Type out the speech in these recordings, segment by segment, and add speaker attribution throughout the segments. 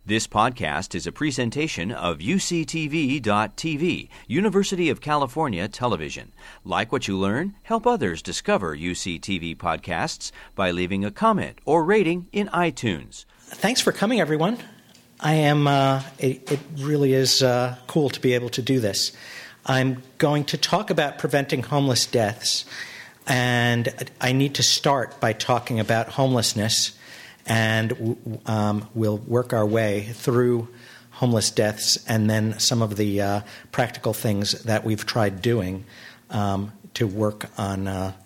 Speaker 1: This podcast is a presentation of UCTV.tv, University of California Television. Like what you learn? Help others discover UCTV podcasts by leaving a comment or rating in iTunes.
Speaker 2: Thanks for coming, everyone. It really is cool to be able to do this. I'm going to talk about preventing homeless deaths, and I need to start by talking about homelessness. And we'll work our way through homeless deaths and then some of the practical things that we've tried doing to work on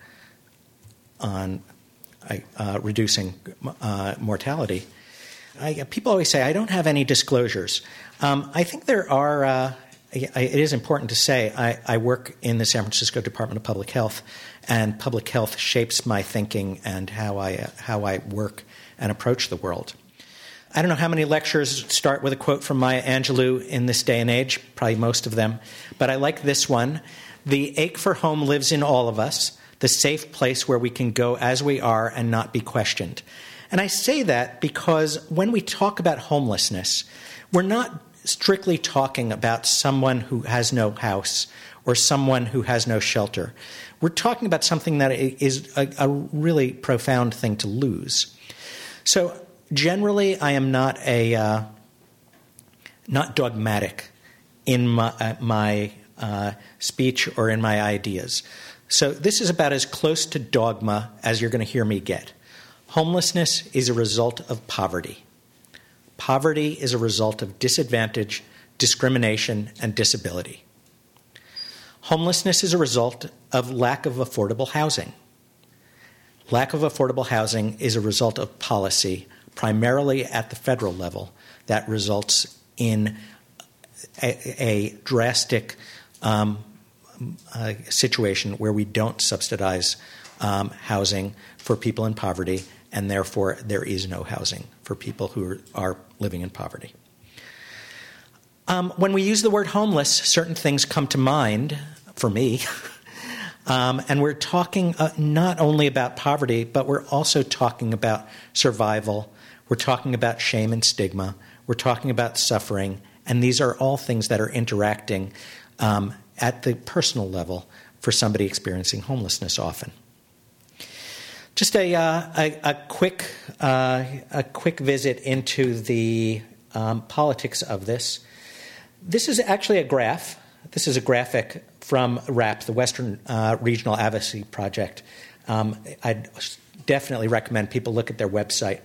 Speaker 2: reducing mortality. People always say, I don't have any disclosures. I think there are. It is important to say I work in the San Francisco Department of Public Health, and public health shapes my thinking and how I work and approach the world. I don't know how many lectures start with a quote from Maya Angelou in this day and age, probably most of them, but I like this one. The ache for home lives in all of us, the safe place where we can go as we are and not be questioned. And I say that because when we talk about homelessness, we're not strictly talking about someone who has no house or someone who has no shelter. We're talking about something that is a really profound thing to lose. So generally, I am not dogmatic in my speech or in my ideas. So this is about as close to dogma as you're going to hear me get. Homelessness is a result of poverty. Poverty is a result of disadvantage, discrimination, and disability. Homelessness is a result of lack of affordable housing. Lack of affordable housing is a result of policy, primarily at the federal level, that results in a drastic situation where we don't subsidize housing for people in poverty, and therefore there is no housing for people who are living in poverty. When we use the word homeless, certain things come to mind for me. And we're talking not only about poverty, but we're also talking about survival. We're talking about shame and stigma. We're talking about suffering. And these are all things that are interacting at the personal level for somebody experiencing homelessness often. Just a quick visit into the politics of this. This is actually a graph. This is a graphic from WRAP, the Western Regional Advocacy Project. I'd definitely recommend people look at their website,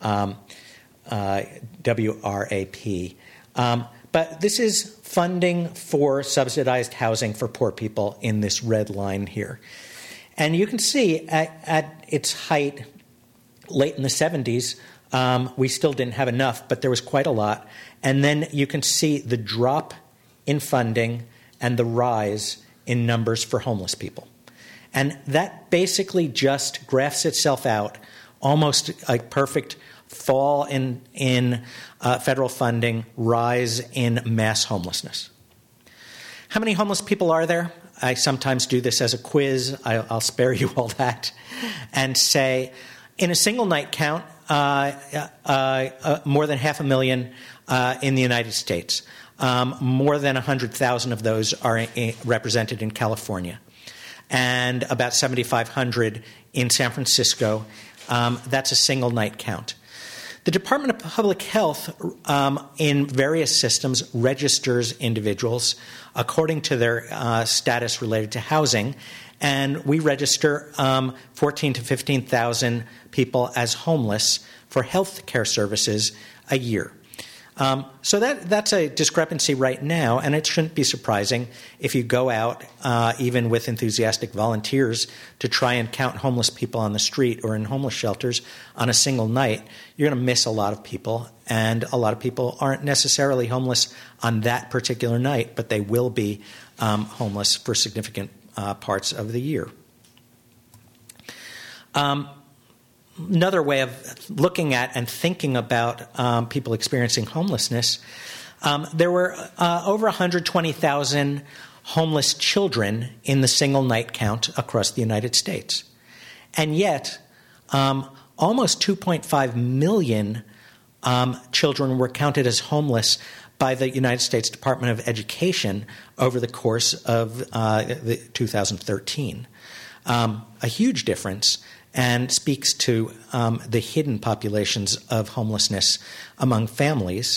Speaker 2: WRAP. But this is funding for subsidized housing for poor people in this red line here. And you can see at its height, late in the 70s, we still didn't have enough, but there was quite a lot. And then you can see the drop in funding and the rise in numbers for homeless people. And that basically just graphs itself out, almost a perfect fall in federal funding, rise in mass homelessness. How many homeless people are there? I sometimes do this as a quiz. I'll spare you all that and say, in a single night count, more than 500,000 in the United States. More than 100,000 of those are represented in California, and about 7,500 in San Francisco. That's a single night count. The Department of Public Health, in various systems, registers individuals according to their status related to housing, and we register 14,000 to 15,000 people as homeless for health care services a year. So that's a discrepancy right now, and it shouldn't be surprising if you go out, even with enthusiastic volunteers, to try and count homeless people on the street or in homeless shelters on a single night. You're going to miss a lot of people, and a lot of people aren't necessarily homeless on that particular night, but they will be homeless for significant parts of the year. Another way of looking at and thinking about people experiencing homelessness, there were over 120,000 homeless children in the single night count across the United States. And yet, almost 2.5 million children were counted as homeless by the United States Department of Education over the course of 2013. A huge difference, and speaks to the hidden populations of homelessness among families.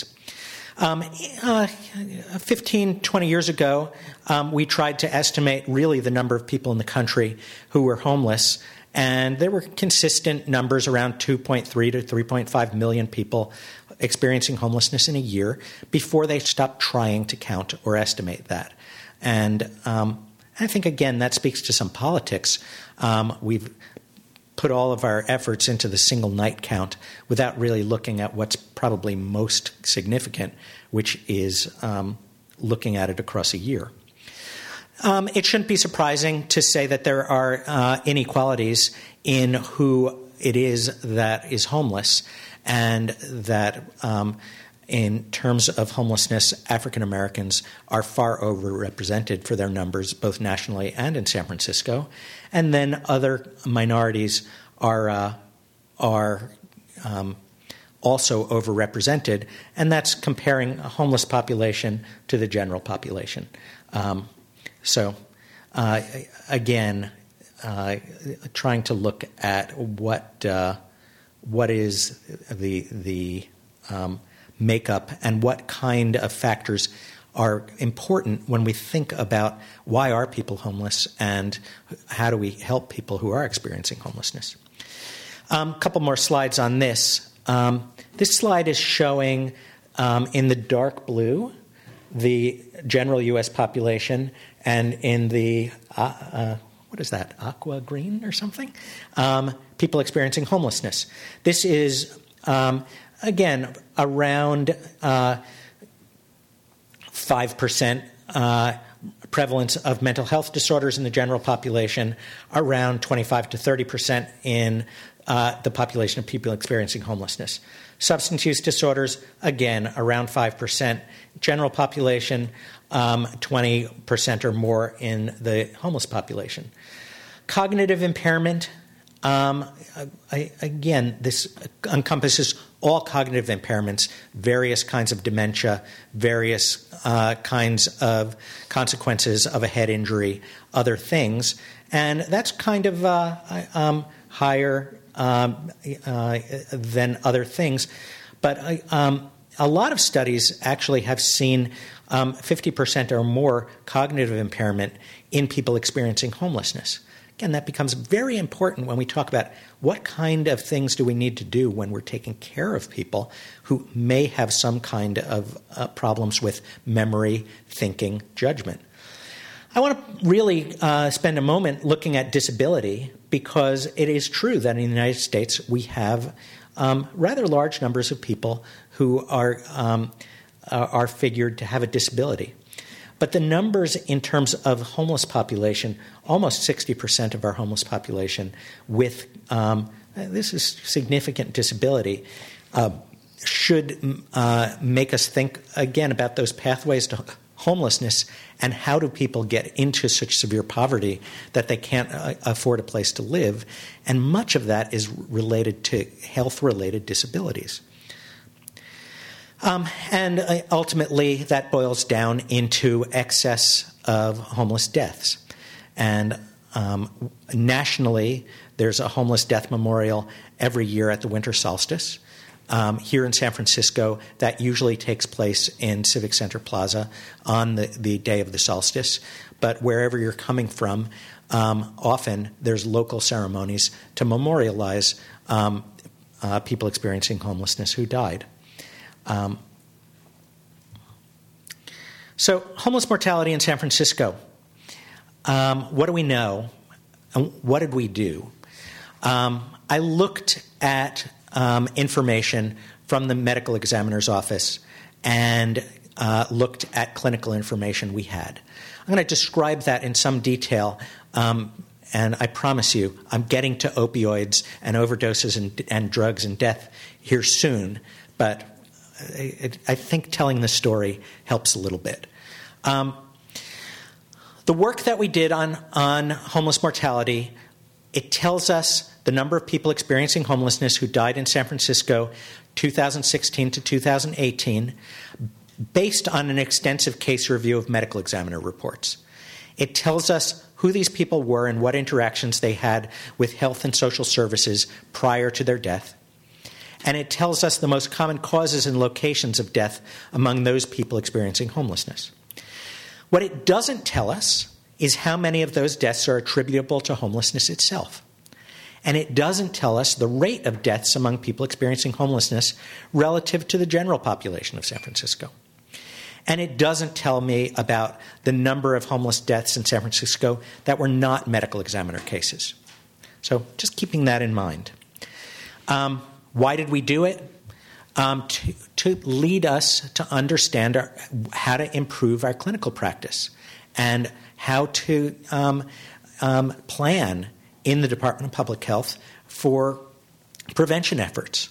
Speaker 2: 15, 20 years ago, we tried to estimate really the number of people in the country who were homeless, and there were consistent numbers around 2.3 to 3.5 million people experiencing homelessness in a year before they stopped trying to count or estimate that. And I think, again, that speaks to some politics. We've put all of our efforts into the single night count without really looking at what's probably most significant, which is looking at it across a year. It shouldn't be surprising to say that there are inequalities in who it is that is homeless, and that in terms of homelessness, African Americans are far overrepresented for their numbers, both nationally and in San Francisco. And then other minorities are also overrepresented, and that's comparing a homeless population to the general population. Again, trying to look at what is the makeup and what kind of factors are important when we think about why are people homeless and how do we help people who are experiencing homelessness. A couple more slides on this. This slide is showing in the dark blue the general U.S. population, and in the, what is that, aqua green or something? People experiencing homelessness. This is, again, around 5% prevalence of mental health disorders in the general population, around 25 to 30% in the population of people experiencing homelessness. Substance use disorders, again, around 5%. General population, 20% or more in the homeless population. Cognitive impairment, again, this encompasses all cognitive impairments, various kinds of dementia, various kinds of consequences of a head injury, other things. And that's kind of higher than other things. But a lot of studies actually have seen 50% or more cognitive impairment in people experiencing homelessness. Again, that becomes very important when we talk about what kind of things do we need to do when we're taking care of people who may have some kind of problems with memory, thinking, judgment. I want to really spend a moment looking at disability, because it is true that in the United States we have rather large numbers of people who are figured to have a disability. But the numbers in terms of homeless population, almost 60% of our homeless population with this is significant disability, should make us think again about those pathways to homelessness and how do people get into such severe poverty that they can't afford a place to live. And much of that is related to health-related disabilities. And ultimately, that boils down into excess of homeless deaths. And nationally, there's a homeless death memorial every year at the winter solstice. Here in San Francisco, that usually takes place in Civic Center Plaza on the day of the solstice. But wherever you're coming from, often there's local ceremonies to memorialize people experiencing homelessness who died. So homeless mortality in San Francisco. What do we know? And what did we do? I looked at information from the medical examiner's office and looked at clinical information we had. I'm going to describe that in some detail, and I promise you I'm getting to opioids and overdoses and drugs and death here soon, but I think telling the story helps a little bit. The work that we did on homeless mortality, it tells us the number of people experiencing homelessness who died in San Francisco 2016 to 2018 based on an extensive case review of medical examiner reports. It tells us who these people were and what interactions they had with health and social services prior to their death. And it tells us the most common causes and locations of death among those people experiencing homelessness. What it doesn't tell us is how many of those deaths are attributable to homelessness itself. And it doesn't tell us the rate of deaths among people experiencing homelessness relative to the general population of San Francisco. And it doesn't tell me about the number of homeless deaths in San Francisco that were not medical examiner cases. So just keeping that in mind. Why did we do it? To lead us to understand how to improve our clinical practice and how to plan in the Department of Public Health for prevention efforts.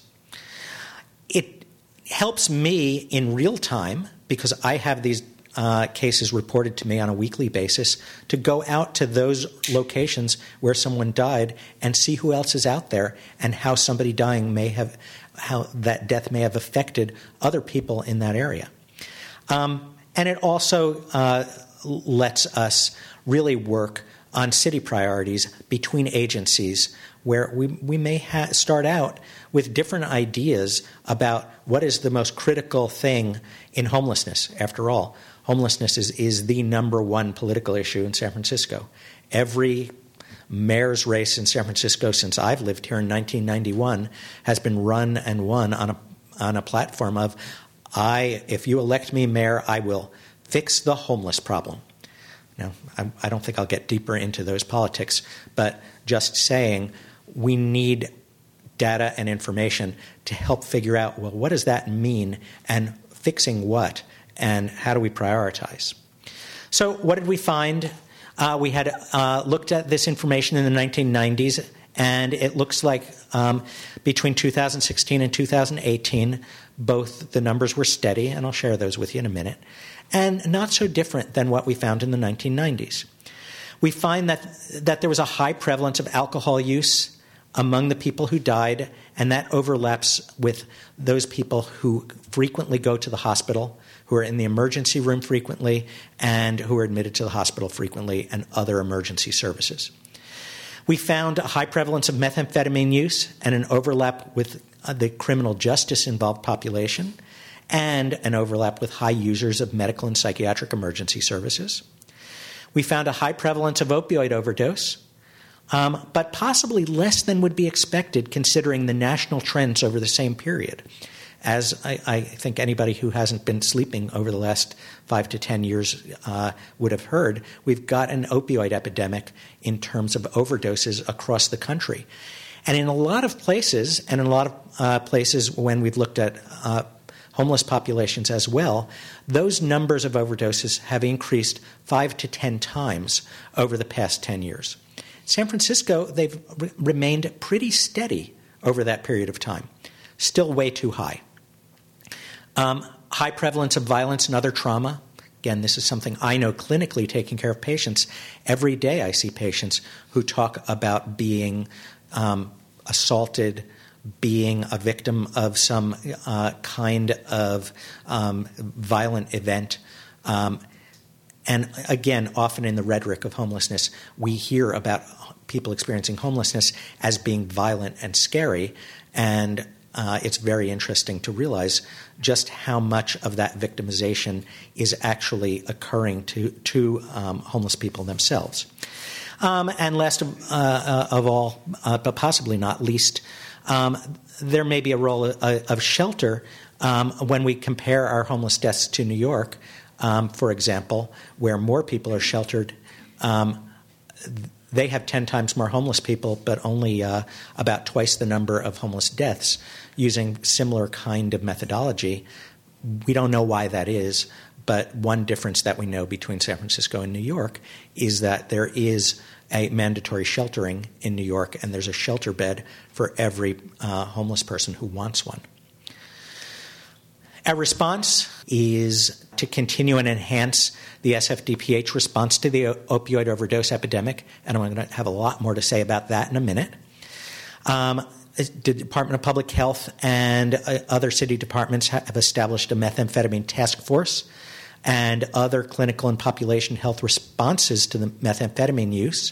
Speaker 2: It helps me in real time, because I have these cases reported to me on a weekly basis, to go out to those locations where someone died and see who else is out there and how somebody dying how that death may have affected other people in that area. And it also lets us really work on city priorities between agencies where we may start out with different ideas about what is the most critical thing in homelessness. After all, homelessness is the number one political issue in San Francisco. Every mayor's race in San Francisco since I've lived here in 1991 has been run and won on a platform of, if you elect me mayor, I will fix the homeless problem. Now, I don't think I'll get deeper into those politics, but just saying we need data and information to help figure out, well, what does that mean and fixing what and how do we prioritize? So what did we find? We had looked at this information in the 1990s, and it looks like between 2016 and 2018, both the numbers were steady, and I'll share those with you in a minute, and not so different than what we found in the 1990s. We find that there was a high prevalence of alcohol use among the people who died, and that overlaps with those people who frequently go to the hospital, who are in the emergency room frequently, and who are admitted to the hospital frequently, and other emergency services. We found a high prevalence of methamphetamine use and an overlap with the criminal justice-involved population, and an overlap with high users of medical and psychiatric emergency services. We found a high prevalence of opioid overdose, but possibly less than would be expected considering the national trends over the same period. As I think anybody who hasn't been sleeping over the last 5 to 10 years would have heard, we've got an opioid epidemic in terms of overdoses across the country. And in a lot of places, and in a lot of places when we've looked at homeless populations as well, those numbers of overdoses have increased 5 to 10 times over the past 10 years. San Francisco, they've remained pretty steady over that period of time. Still way too high. High prevalence of violence and other trauma. Again, this is something I know clinically taking care of patients. Every day I see patients who talk about being assaulted, being a victim of some kind of violent event. And again, often in the rhetoric of homelessness, we hear about people experiencing homelessness as being violent and scary, and it's very interesting to realize just how much of that victimization is actually occurring to homeless people themselves. And last of all, but possibly not least, there may be a role of shelter when we compare our homeless deaths to New York. For example, where more people are sheltered, they have 10 times more homeless people, but only about twice the number of homeless deaths using similar kind of methodology. We don't know why that is, but one difference that we know between San Francisco and New York is that there is a mandatory sheltering in New York, and there's a shelter bed for every homeless person who wants one. Our response is to continue and enhance the SFDPH response to the opioid overdose epidemic, and I'm going to have a lot more to say about that in a minute. The Department of Public Health and other city departments have established a methamphetamine task force and other clinical and population health responses to the methamphetamine use.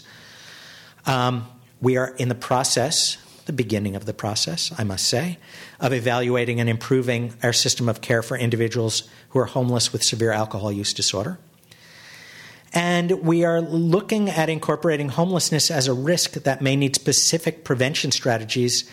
Speaker 2: We are in the process, the beginning of the process, I must say, of evaluating and improving our system of care for individuals who are homeless with severe alcohol use disorder. And we are looking at incorporating homelessness as a risk that may need specific prevention strategies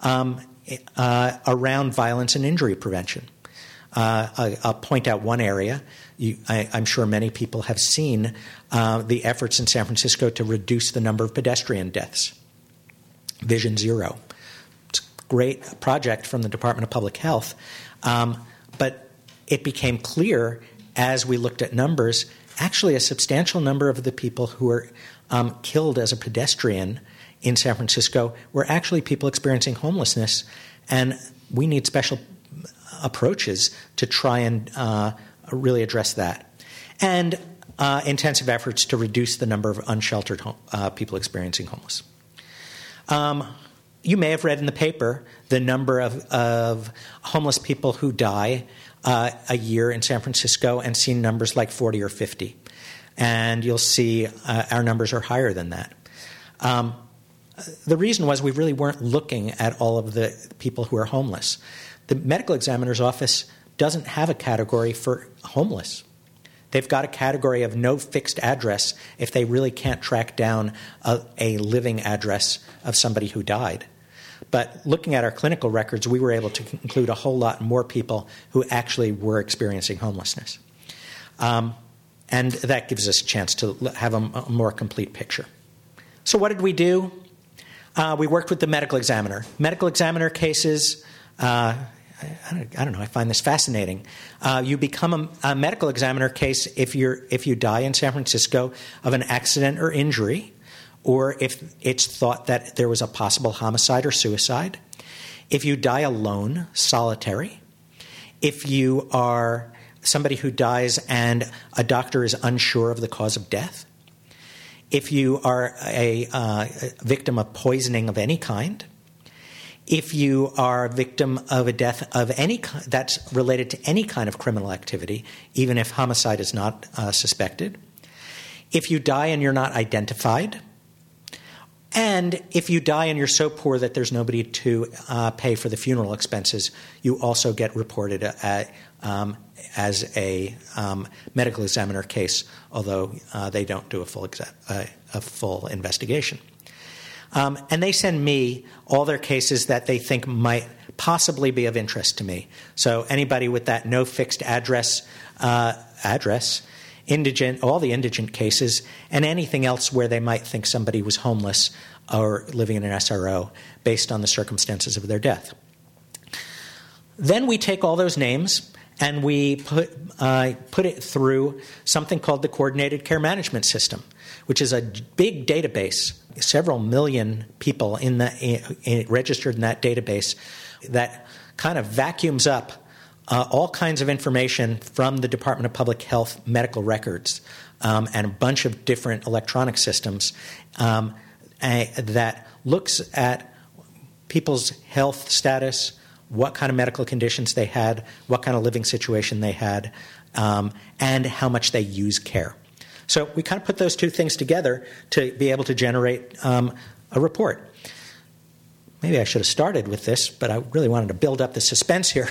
Speaker 2: around violence and injury prevention. I'll point out one area. I'm sure many people have seen the efforts in San Francisco to reduce the number of pedestrian deaths. Vision Zero. It's a great project from the Department of Public Health. But it became clear as we looked at numbers, actually a substantial number of the people who were killed as a pedestrian in San Francisco were actually people experiencing homelessness. And we need special approaches to try and really address that. And intensive efforts to reduce the number of unsheltered people experiencing homeless. You may have read in the paper the number of homeless people who die a year in San Francisco and seen numbers like 40 or 50. And you'll see our numbers are higher than that. The reason was we really weren't looking at all of the people who are homeless. The medical examiner's office doesn't have a category for homeless. They've got a category of no fixed address if they really can't track down a living address of somebody who died. But looking at our clinical records, we were able to include a whole lot more people who actually were experiencing homelessness. And that gives us a chance to have a more complete picture. So what did we do? We worked with the medical examiner. Medical examiner cases, I don't know, I find this fascinating. You become a medical examiner case if you die in San Francisco of an accident or injury, or if it's thought that there was a possible homicide or suicide, if you die alone, solitary, if you are somebody who dies and a doctor is unsure of the cause of death, if you are a victim of poisoning of any kind, if you are a victim of a death of any kind that's related to any kind of criminal activity, even if homicide is not suspected, if you die and you're not identified, and if you die and you're so poor that there's nobody to pay for the funeral expenses, you also get reported as a medical examiner case, although they don't do a full investigation. And they send me all their cases that they think might possibly be of interest to me. So anybody with that no fixed address, indigent, all the indigent cases, and anything else where they might think somebody was homeless or living in an SRO based on the circumstances of their death. Then we take all those names and we put it through something called the Coordinated Care Management System, which is a big database, several million people registered in that database that kind of vacuums up all kinds of information from the Department of Public Health medical records and a bunch of different electronic systems that looks at people's health status, what kind of medical conditions they had, what kind of living situation they had, and how much they use care. So we kind of put those two things together to be able to generate a report. Maybe I should have started with this, but I really wanted to build up the suspense here.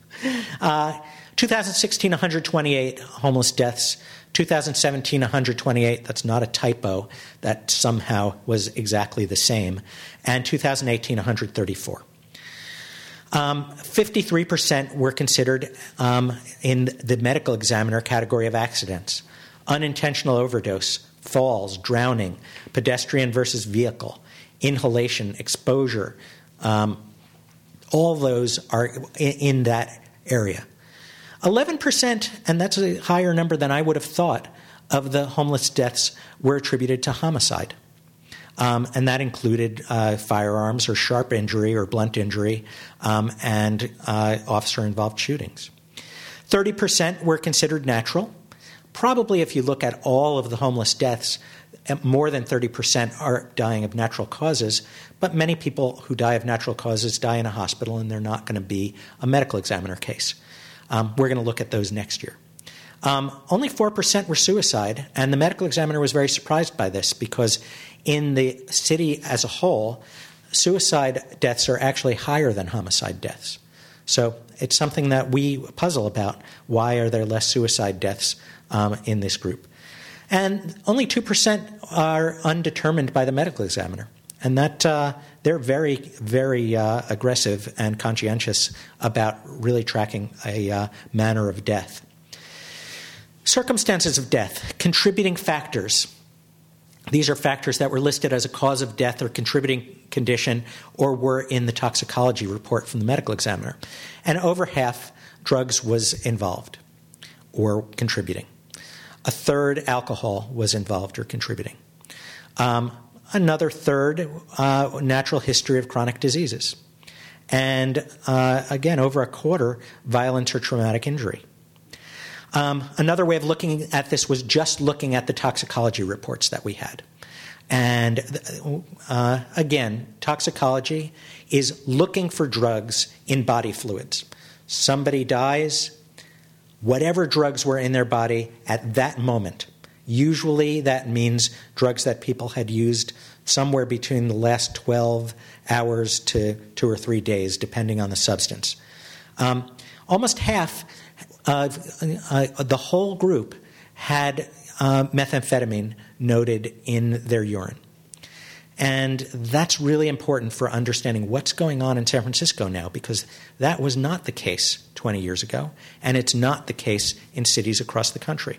Speaker 2: 2016, 128 homeless deaths. 2017, 128. That's not a typo. That somehow was exactly the same. And 2018, 134. 53% were considered in the medical examiner category of accidents. Unintentional overdose, falls, drowning, pedestrian versus vehicle, inhalation, exposure. All those are in that area. 11%, and that's a higher number than I would have thought, of the homeless deaths were attributed to homicide. And that included firearms or sharp injury or blunt injury and officer-involved shootings. 30% were considered natural. probably if you look at all of the homeless deaths, more than 30% are dying of natural causes, but many people who die of natural causes die in a hospital, and they're not going to be a medical examiner case. We're going to look at those next year. Only 4% were suicide, and the medical examiner was very surprised by this because in the city as a whole, suicide deaths are actually higher than homicide deaths. So it's something that we puzzle about. Why are there less suicide deaths in this group? And only 2% are undetermined by the medical examiner. And that they're very, very aggressive and conscientious about really tracking a manner of death. Circumstances of death, contributing factors. These are factors that were listed as a cause of death or contributing condition or were in the toxicology report from the medical examiner. And over half, drugs was involved or contributing. A third, alcohol was involved or contributing. Another third, natural history of chronic diseases. And again, over a quarter, violence or traumatic injury. Another way of looking at this was just looking at the toxicology reports that we had. And again, toxicology is looking for drugs in body fluids. Somebody dies, whatever drugs were in their body at that moment. Usually that means drugs that people had used somewhere between the last 12 hours to 2 or 3 days, depending on the substance. Almost half the whole group had methamphetamine noted in their urine. And that's really important for understanding what's going on in San Francisco now, because that was not the case 20 years ago, and it's not the case in cities across the country.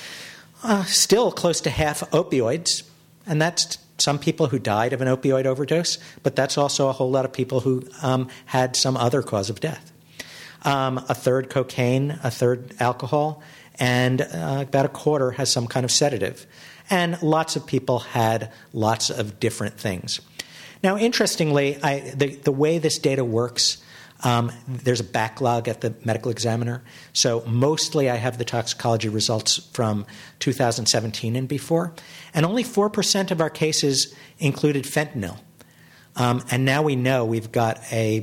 Speaker 2: Still close to half opioids, and that's some people who died of an opioid overdose, but that's also a whole lot of people who had some other cause of death. A third cocaine, a third alcohol, and about a quarter has some kind of sedative. And lots of people had lots of different things. Now, interestingly, the way this data works, there's a backlog at the medical examiner. So mostly I have the toxicology results from 2017 and before. And only 4% of our cases included fentanyl. And now we know we've got a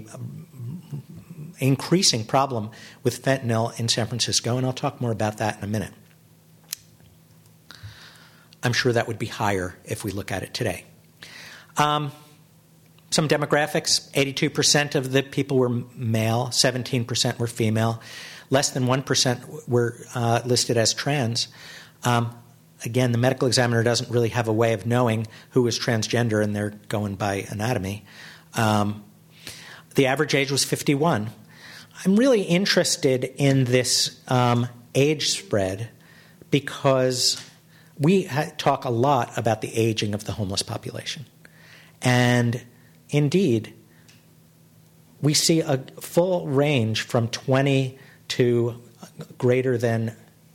Speaker 2: increasing problem with fentanyl in San Francisco, and I'll talk more about that in a minute. I'm sure that would be higher if we look at it today. Some demographics, 82% of the people were male, 17% were female, less than 1% were listed as trans. Again, the medical examiner doesn't really have a way of knowing who is transgender, and they're going by anatomy. The average age was 51. I'm really interested in this age spread because we talk a lot about the aging of the homeless population. And indeed, we see a full range from 20 to greater than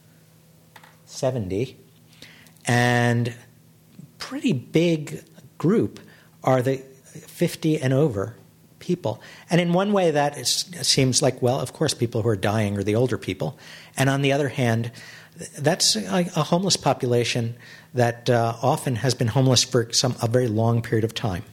Speaker 2: 70. And pretty big group are the 50 and over people. And in one way that seems like, well, of course people who are dying are the older people. And on the other hand, that's a homeless population that often has been homeless for a very long period of time.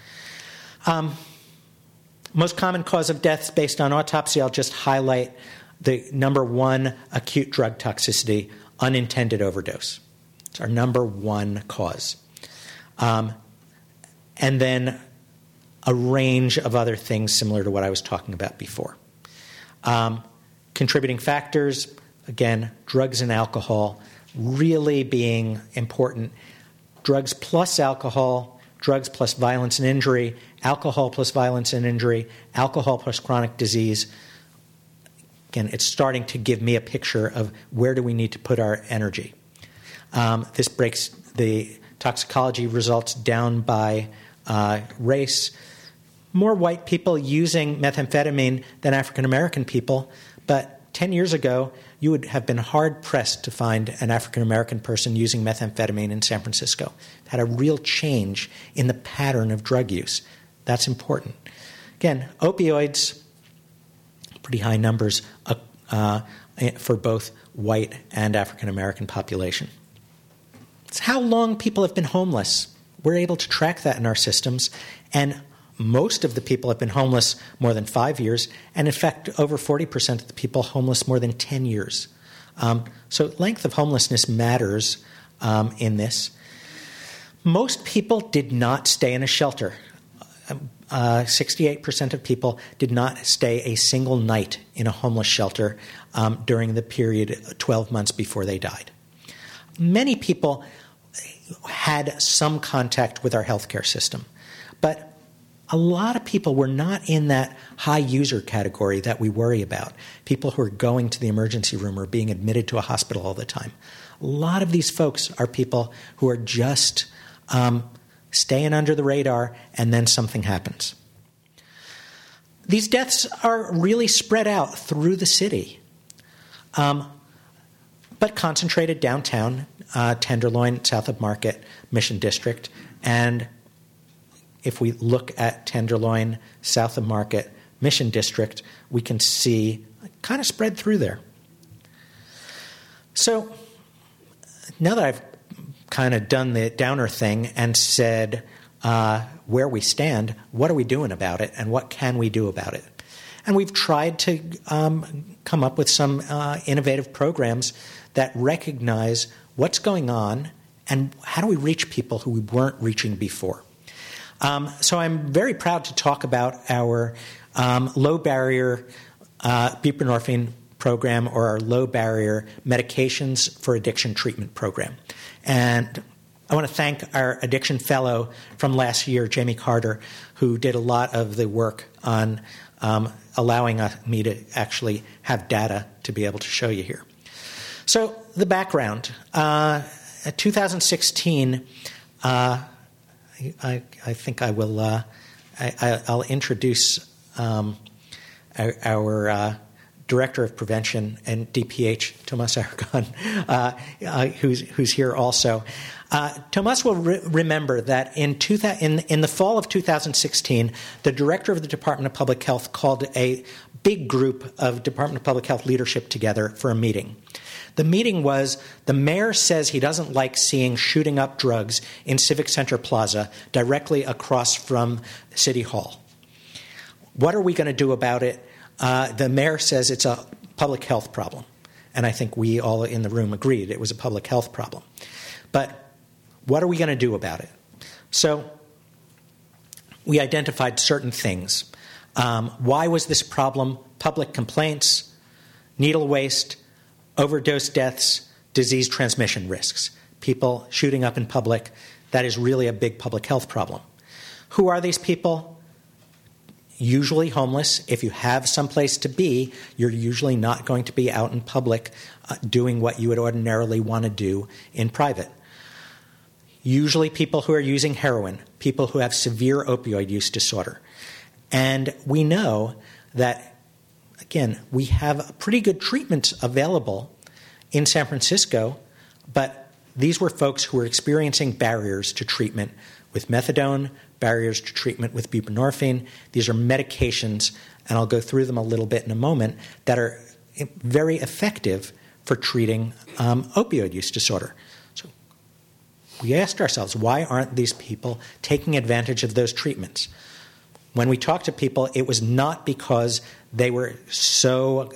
Speaker 2: Most common cause of death based on autopsy, I'll just highlight the number one acute drug toxicity, unintended overdose. It's our number one cause. And then a range of other things similar to what I was talking about before. Contributing factors, again, drugs and alcohol really being important. Drugs plus alcohol, drugs plus violence and injury, alcohol plus violence and injury, alcohol plus chronic disease. Again, it's starting to give me a picture of where do we need to put our energy. This breaks the toxicology results down by race. More white people using methamphetamine than African American people, but 10 years ago, you would have been hard-pressed to find an African American person using methamphetamine in San Francisco. It had a real change in the pattern of drug use. That's important. Again, opioids, pretty high numbers for both white and African American population. It's how long people have been homeless. We're able to track that in our systems, and most of the people have been homeless more than 5 years, and in fact, over 40% of the people homeless more than 10 years. So length of homelessness matters in this. Most people did not stay in a shelter. 68% of people did not stay a single night in a homeless shelter during the period 12 months before they died. Many people had some contact with our healthcare system, but a lot of people were not in that high user category that we worry about, people who are going to the emergency room or being admitted to a hospital all the time. A lot of these folks are people who are just staying under the radar, and then something happens. These deaths are really spread out through the city, but concentrated downtown, Tenderloin, south of Market, Mission District. And if we look at Tenderloin, south of Market, Mission District, we can see kind of spread through there. So now that I've kind of done the downer thing and said where we stand, what are we doing about it, and what can we do about it? And we've tried to come up with some innovative programs that recognize what's going on and how do we reach people who we weren't reaching before. So I'm very proud to talk about our low-barrier buprenorphine program, or our low-barrier medications for addiction treatment program. And I want to thank our addiction fellow from last year, Jamie Carter, who did a lot of the work on allowing me to actually have data to be able to show you here. So the background. 2016, I think I will I'll introduce our Director of Prevention and DPH, Tomas Aragon, who's here also. Tomas will remember that in the fall of 2016, the Director of the Department of Public Health called a big group of Department of Public Health leadership together for a meeting. The meeting was, the mayor says he doesn't like seeing shooting up drugs in Civic Center Plaza directly across from City Hall. What are we going to do about it? The mayor says it's a public health problem. And I think we all in the room agreed it was a public health problem. But what are we going to do about it? So we identified certain things. Why was this problem? Public complaints, needle waste, overdose deaths, disease transmission risks. People shooting up in public, that is really a big public health problem. Who are these people? Usually homeless. If you have someplace to be, you're usually not going to be out in public doing what you would ordinarily want to do in private. Usually people who are using heroin, people who have severe opioid use disorder. And we know that, again, we have pretty good treatments available in San Francisco, but these were folks who were experiencing barriers to treatment with methadone, barriers to treatment with buprenorphine. These are medications, and I'll go through them a little bit in a moment, that are very effective for treating opioid use disorder. So we asked ourselves, why aren't these people taking advantage of those treatments? When we talked to people, it was not because they were so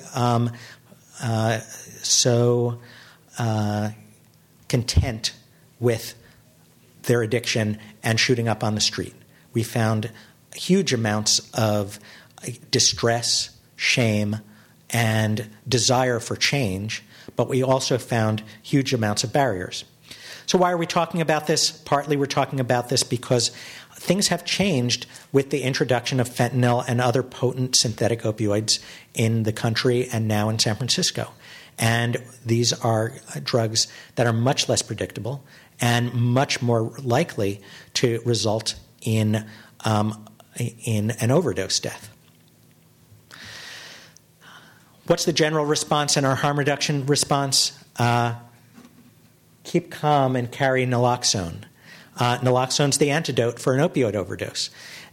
Speaker 2: content with their addiction and shooting up on the street. We found huge amounts of distress, shame, and desire for change, but we also found huge amounts of barriers. So why are we talking about this? Partly we're talking about this because things have changed with the introduction of fentanyl and other potent synthetic opioids in the country and now in San Francisco. And these are drugs that are much less predictable and much more likely to result in an overdose death. What's the general response and our harm reduction response? Keep calm and carry naloxone. Naloxone's the antidote for an opioid overdose.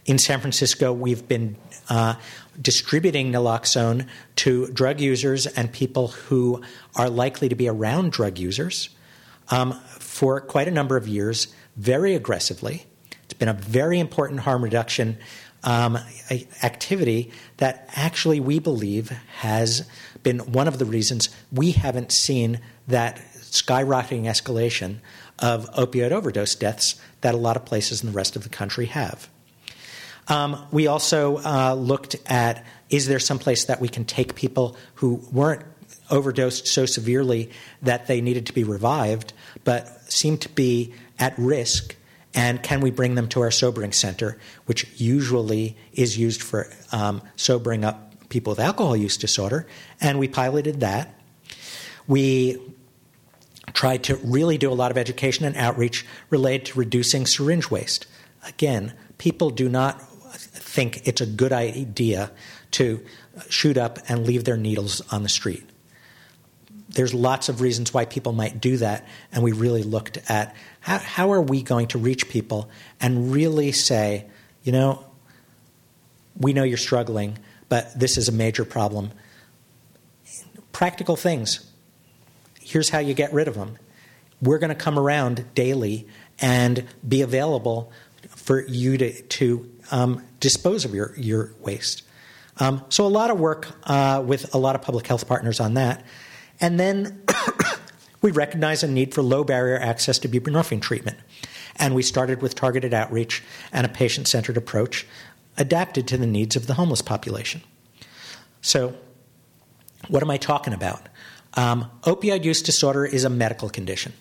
Speaker 2: In San Francisco, we've been distributing naloxone to drug users and people who are likely to be around drug users for quite a number of years, very aggressively. It's been a very important harm reduction activity that actually we believe has been one of the reasons we haven't seen that skyrocketing escalation of opioid overdose deaths that a lot of places in the rest of the country have. We also looked at, is there some place that we can take people who weren't overdosed so severely that they needed to be revived, but seem to be at risk, and can we bring them to our sobering center, which usually is used for sobering up people with alcohol use disorder, and we piloted that. We tried to really do a lot of education and outreach related to reducing syringe waste. Again, people do not think it's a good idea to shoot up and leave their needles on the street. There's lots of reasons why people might do that, and we really looked at how are we going to reach people and really say, you know, we know you're struggling, but this is a major problem. Practical things. Here's how you get rid of them. We're going to come around daily and be available for you to dispose of your waste. So a lot of work with a lot of public health partners on that. And then we recognize a need for low-barrier access to buprenorphine treatment. And we started with targeted outreach and a patient-centered approach adapted to the needs of the homeless population. So what am I talking about? Opioid use disorder is a medical condition.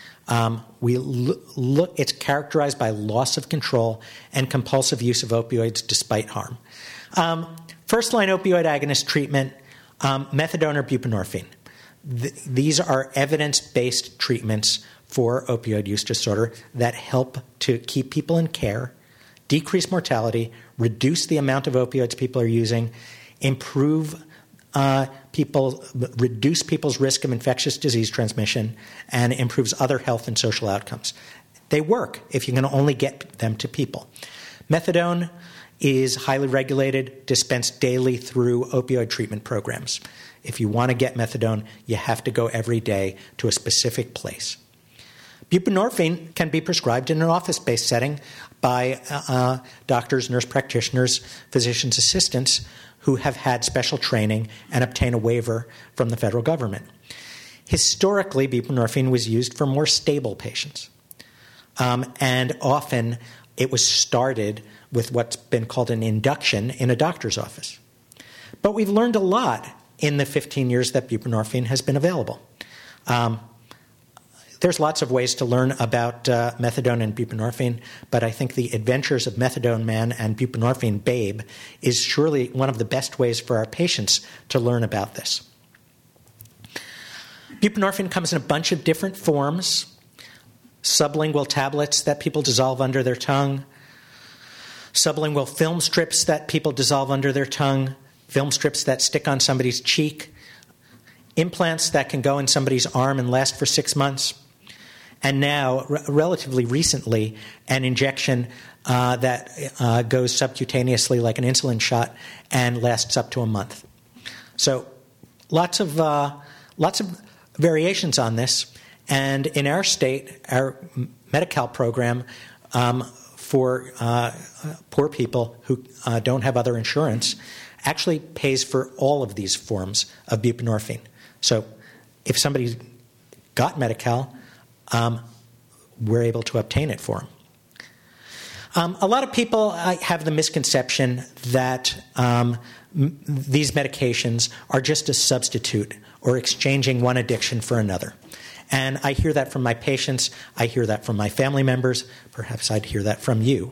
Speaker 2: It's characterized by loss of control and compulsive use of opioids despite harm. First-line opioid agonist treatment, methadone or buprenorphine. These are evidence-based treatments for opioid use disorder that help to keep people in care, decrease mortality, reduce the amount of opioids people are using, reduce people's risk of infectious disease transmission, and improves other health and social outcomes. They work if you can only get them to people. Methadone is highly regulated, dispensed daily through opioid treatment programs. If you want to get methadone, you have to go every day to a specific place. Buprenorphine can be prescribed in an office-based setting by doctors, nurse practitioners, physician's assistants who have had special training and obtain a waiver from the federal government. Historically, buprenorphine was used for more stable patients. And often it was started with what's been called an induction in a doctor's office. But we've learned a lot in the 15 years that buprenorphine has been available. There's lots of ways to learn about methadone and buprenorphine, but I think the adventures of Methadone Man and Buprenorphine Babe is surely one of the best ways for our patients to learn about this. Buprenorphine comes in a bunch of different forms: sublingual tablets that people dissolve under their tongue, sublingual film strips that people dissolve under their tongue, film strips that stick on somebody's cheek, implants that can go in somebody's arm and last for 6 months, and now, relatively recently, an injection that goes subcutaneously like an insulin shot and lasts up to a month. So lots of variations on this. And in our state, our Medi-Cal program for poor people who don't have other insurance actually pays for all of these forms of buprenorphine. So if somebody's got Medi-Cal, we're able to obtain it for them. A lot of people have the misconception that these medications are just a substitute or exchanging one addiction for another. And I hear that from my patients. I hear that from my family members. Perhaps I'd hear that from you.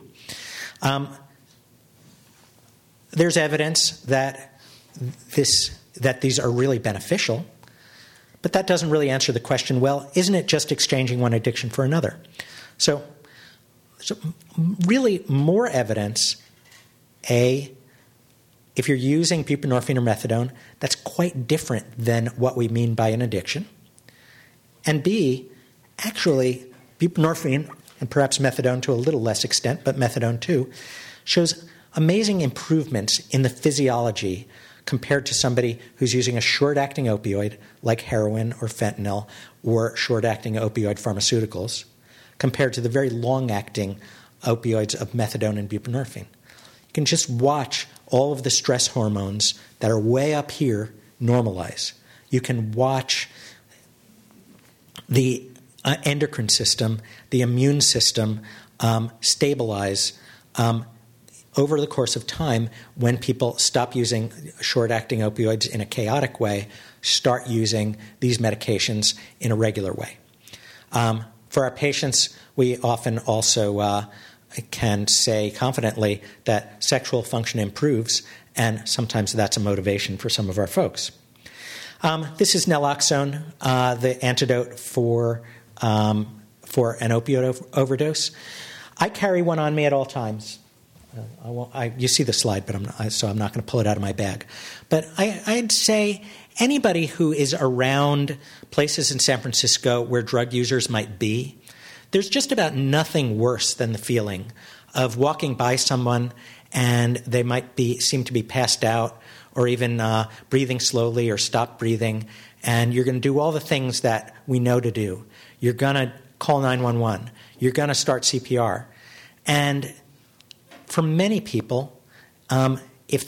Speaker 2: There's evidence that these are really beneficial, but that doesn't really answer the question, well, isn't it just exchanging one addiction for another? So really more evidence, A, if you're using buprenorphine or methadone, that's quite different than what we mean by an addiction. And B, actually, buprenorphine, and perhaps methadone to a little less extent, but methadone too, shows amazing improvements in the physiology compared to somebody who's using a short-acting opioid like heroin or fentanyl or short-acting opioid pharmaceuticals compared to the very long-acting opioids of methadone and buprenorphine. You can just watch all of the stress hormones that are way up here normalize. You can watch the endocrine system, the immune system stabilize over the course of time when people stop using short-acting opioids in a chaotic way, start using these medications in a regular way. For our patients, we often also can say confidently that sexual function improves, and sometimes that's a motivation for some of our folks. This is naloxone, the antidote for an opioid overdose. I carry one on me at all times. You see the slide, but I'm not going to pull it out of my bag. But I'd say anybody who is around places in San Francisco where drug users might be, there's just about nothing worse than the feeling of walking by someone and they might seem to be passed out or even breathing slowly or stop breathing, and you're going to do all the things that we know to do. You're going to call 911. You're going to start CPR. And for many people, if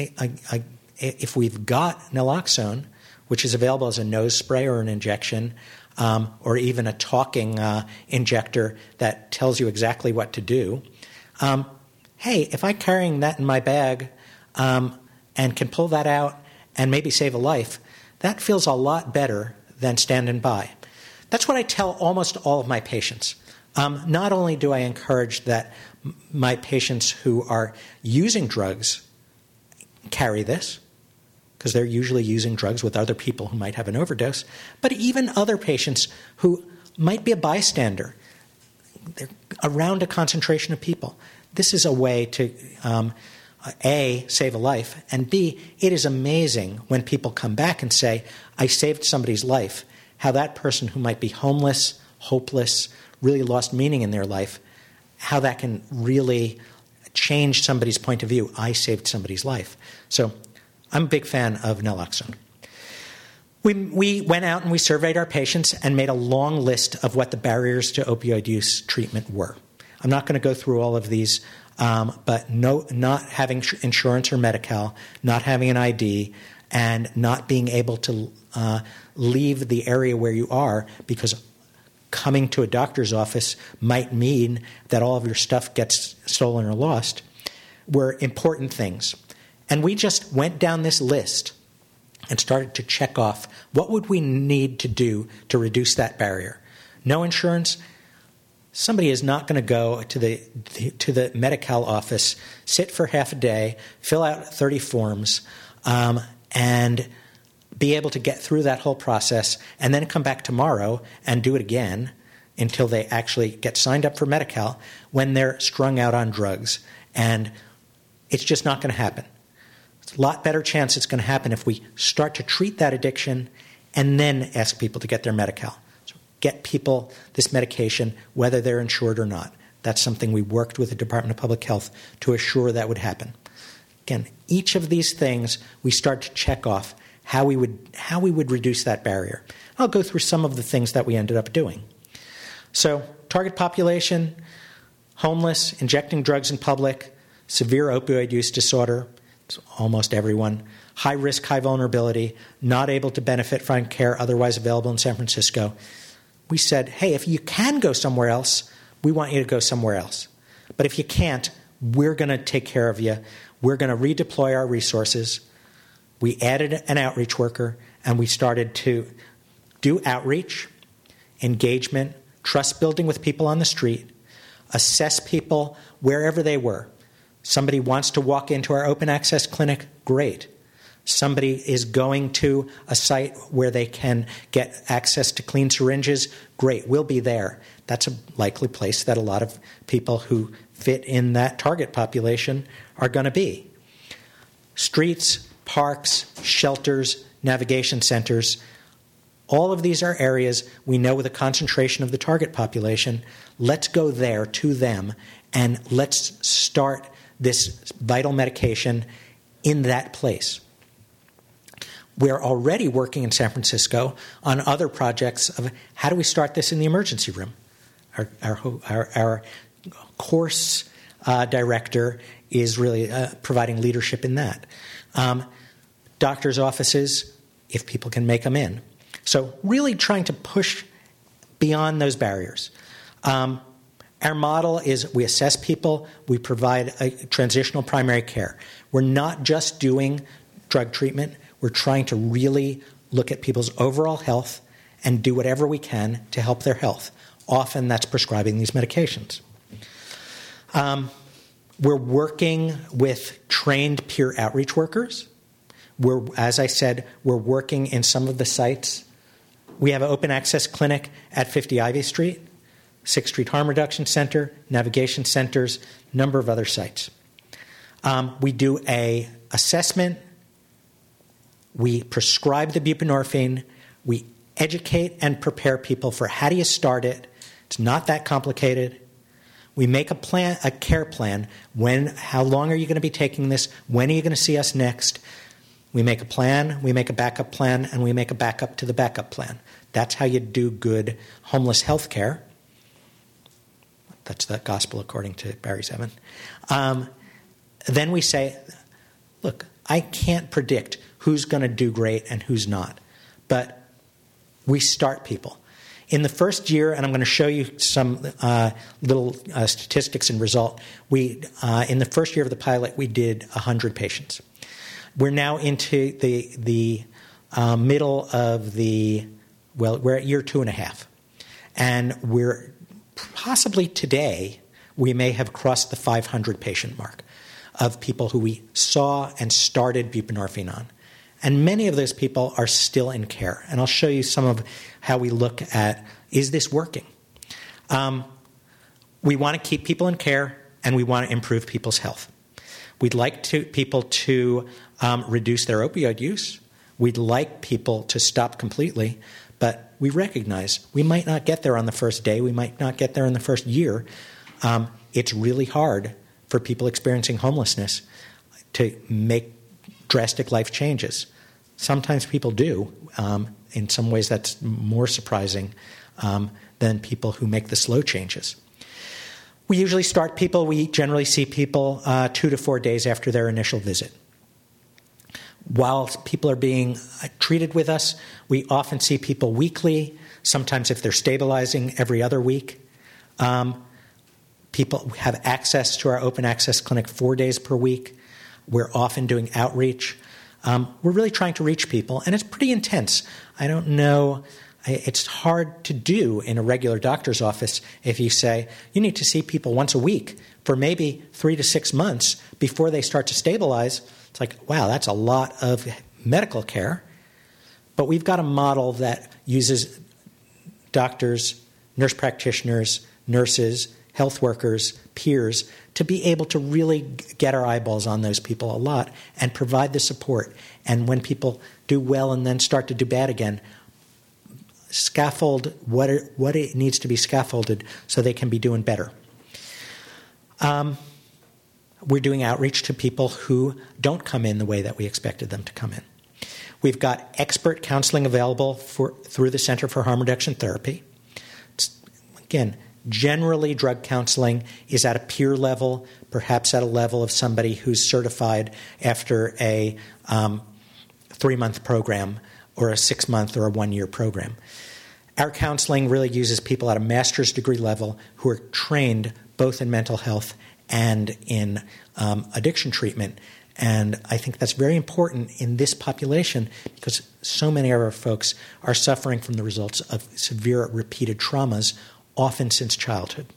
Speaker 2: we've got naloxone, which is available as a nose spray or an injection, or even a talking injector that tells you exactly what to do, hey, if I'm carrying that in my bag and can pull that out and maybe save a life, that feels a lot better than standing by. That's what I tell almost all of my patients. Not only do I encourage that my patients who are using drugs carry this, because they're usually using drugs with other people who might have an overdose, but even other patients who might be a bystander. They're around a concentration of people. This is a way to, A, save a life, and B, it is amazing when people come back and say, I saved somebody's life, how that person who might be homeless, hopeless, really lost meaning in their life, how that can really change somebody's point of view. I saved somebody's life. So I'm a big fan of naloxone. We went out and we surveyed our patients and made a long list of what the barriers to opioid use treatment were. I'm not going to go through all of these, but not having insurance or Medi-Cal, not having an ID, and not being able to leave the area where you are because coming to a doctor's office might mean that all of your stuff gets stolen or lost, were important things. And we just went down this list and started to check off what would we need to do to reduce that barrier. No insurance. Somebody is not going to go to the Medi-Cal office, sit for half a day, fill out 30 forms, and be able to get through that whole process and then come back tomorrow and do it again until they actually get signed up for Medi-Cal when they're strung out on drugs. And it's just not going to happen. It's a lot better chance it's going to happen if we start to treat that addiction and then ask people to get their Medi-Cal. So get people this medication, whether they're insured or not. That's something we worked with the Department of Public Health to assure that would happen. Again, each of these things we start to check off how we would reduce that barrier. I'll go through some of the things that we ended up doing. So target population, homeless, injecting drugs in public, severe opioid use disorder, it's almost everyone, high risk, high vulnerability, not able to benefit from care otherwise available in San Francisco. We said, hey, if you can go somewhere else, we want you to go somewhere else. But if you can't, we're going to take care of you. We're going to redeploy our resources. We added an outreach worker, and we started to do outreach, engagement, trust building with people on the street, assess people wherever they were. Somebody wants to walk into our open access clinic, great. Somebody is going to a site where they can get access to clean syringes, great, we'll be there. That's a likely place that a lot of people who fit in that target population are going to be. Streets, parks, shelters, navigation centers, all of these are areas we know with a concentration of the target population. Let's go there to them and let's start this vital medication in that place. We're already working in San Francisco on other projects of how do we start this in the emergency room. Our course director is really providing leadership in that. Doctors' offices, if people can make them in. So really trying to push beyond those barriers. Our model is we assess people, we provide a transitional primary care. We're not just doing drug treatment. We're trying to really look at people's overall health and do whatever we can to help their health. Often that's prescribing these medications. We're working with trained peer outreach workers. As I said, we're working in some of the sites. We have an open access clinic at 50 Ivy Street, 6th Street Harm Reduction Center, Navigation Centers, a number of other sites. We do an assessment. We prescribe the buprenorphine. We educate and prepare people for how do you start it. It's not that complicated. We make a plan, a care plan. How long are you going to be taking this? When are you going to see us next? We make a plan, we make a backup plan, and we make a backup to the backup plan. That's how you do good homeless health care. That's the gospel according to Barry Zevin. Then we say, look, I can't predict who's going to do great and who's not, but we start people. In the first year, and I'm going to show you some little statistics and result, in the first year of the pilot, we did 100 patients. We're now into the middle of we're at year 2.5. And we're possibly today, we may have crossed the 500 patient mark of people who we saw and started buprenorphine on. And many of those people are still in care. And I'll show you some of how we look at, is this working? We want to keep people in care, and we want to improve people's health. We'd like people to reduce their opioid use. We'd like people to stop completely, but we recognize we might not get there on the first day. We might not get there in the first year. It's really hard for people experiencing homelessness to make drastic life changes. Sometimes people do. In some ways, that's more surprising than people who make the slow changes. We usually start people, we generally see people 2 to 4 days after their initial visit. While people are being treated with us, we often see people weekly, sometimes if they're stabilizing every other week. People have access to our open access clinic 4 days per week. We're often doing outreach. We're really trying to reach people, and it's pretty intense. I don't know. It's hard to do in a regular doctor's office if you say you need to see people once a week for maybe 3 to 6 months before they start to stabilize. It's like, wow, that's a lot of medical care. But we've got a model that uses doctors, nurse practitioners, nurses, health workers, peers, to be able to really get our eyeballs on those people a lot and provide the support. And when people do well and then start to do bad again, scaffold what it needs to be scaffolded so they can be doing better. We're doing outreach to people who don't come in the way that we expected them to come in. We've got expert counseling available through the Center for Harm Reduction Therapy. Again, generally drug counseling is at a peer level, perhaps at a level of somebody who's certified after a 3-month program or a 6-month or a 1-year program. Our counseling really uses people at a master's degree level who are trained both in mental health and in addiction treatment. And I think that's very important in this population because so many of our folks are suffering from the results of severe repeated traumas, often since childhood.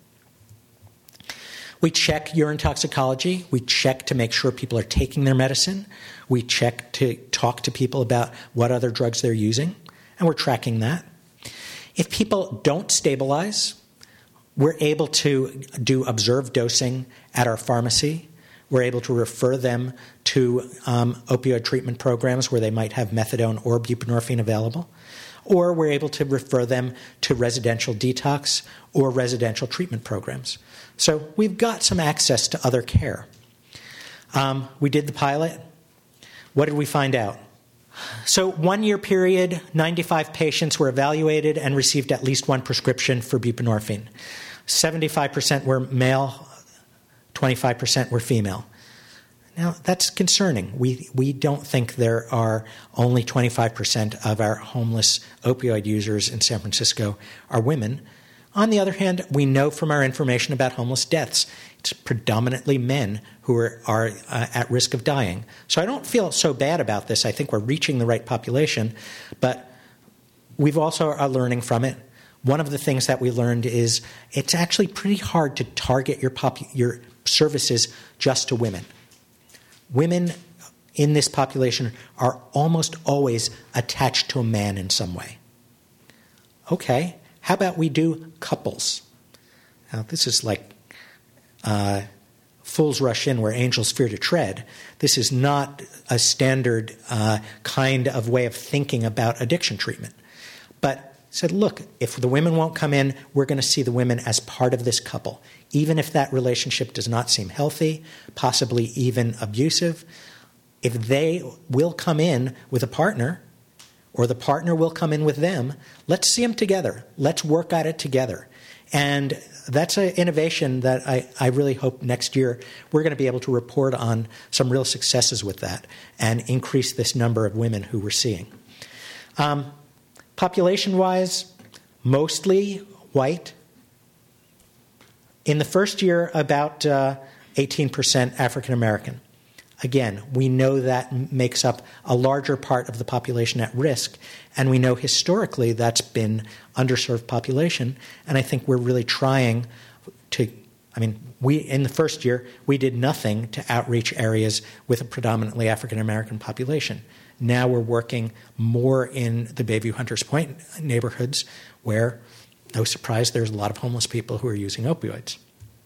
Speaker 2: We check urine toxicology. We check to make sure people are taking their medicine. We check to talk to people about what other drugs they're using, and we're tracking that. If people don't stabilize, we're able to do observed dosing at our pharmacy. We're able to refer them to opioid treatment programs where they might have methadone or buprenorphine available. Or we're able to refer them to residential detox or residential treatment programs. So we've got some access to other care. We did the pilot. What did we find out? So 1 year period, 95 patients were evaluated and received at least one prescription for buprenorphine. 75% were male, 25% were female. Now, that's concerning. We don't think there are only 25% of our homeless opioid users in San Francisco are women. On the other hand, we know from our information about homeless deaths, it's predominantly men who are at risk of dying. So I don't feel so bad about this. I think we're reaching the right population, but we've also are learning from it. One of the things that we learned is it's actually pretty hard to target your services just to women. Women in this population are almost always attached to a man in some way. Okay, how about we do couples? Now, this is like fools rush in where angels fear to tread. This is not a standard kind of way of thinking about addiction treatment. But said, look, if the women won't come in, we're going to see the women as part of this couple. Even if that relationship does not seem healthy, possibly even abusive, if they will come in with a partner or the partner will come in with them, let's see them together. Let's work at it together. And that's an innovation that I really hope next year we're going to be able to report on some real successes with that and increase this number of women who we're seeing. Population-wise, mostly white. In the first year, about 18% African American. Again, we know that makes up a larger part of the population at risk, and we know historically that's been underserved population, and I think we're really trying to, in the first year, we did nothing to outreach areas with a predominantly African American population. Now we're working more in the Bayview Hunters Point neighborhoods where, no surprise, there's a lot of homeless people who are using opioids.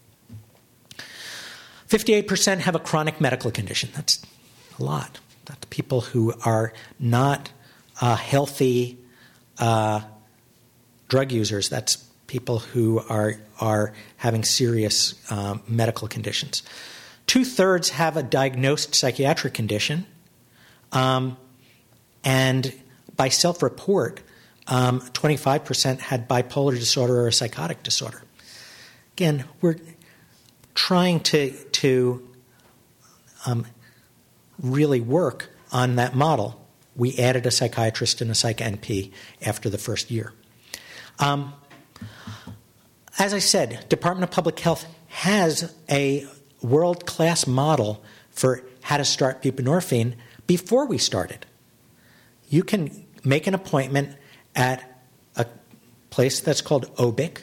Speaker 2: 58% have a chronic medical condition. That's a lot. That's people who are not healthy drug users. That's people who are having serious medical conditions. 2/3 have a diagnosed psychiatric condition. And by self-report, 25% had bipolar disorder or a psychotic disorder. Again, we're trying to really work on that model. We added a psychiatrist and a psych NP after the first year. As I said, Department of Public Health has a world-class model for how to start buprenorphine before we started. You can make an appointment at a place that's called OBIC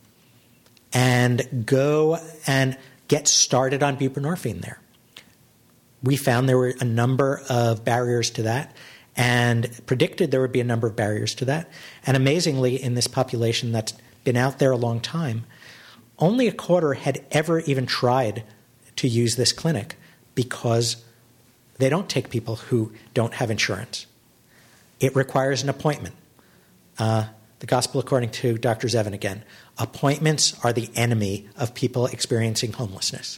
Speaker 2: and go and get started on buprenorphine there. We found there were a number of barriers to that and predicted there would be a number of barriers to that. And amazingly, in this population that's been out there a long time, only a quarter had ever even tried to use this clinic because they don't take people who don't have insurance. It requires an appointment. The gospel according to Dr. Zevin again. Appointments are the enemy of people experiencing homelessness.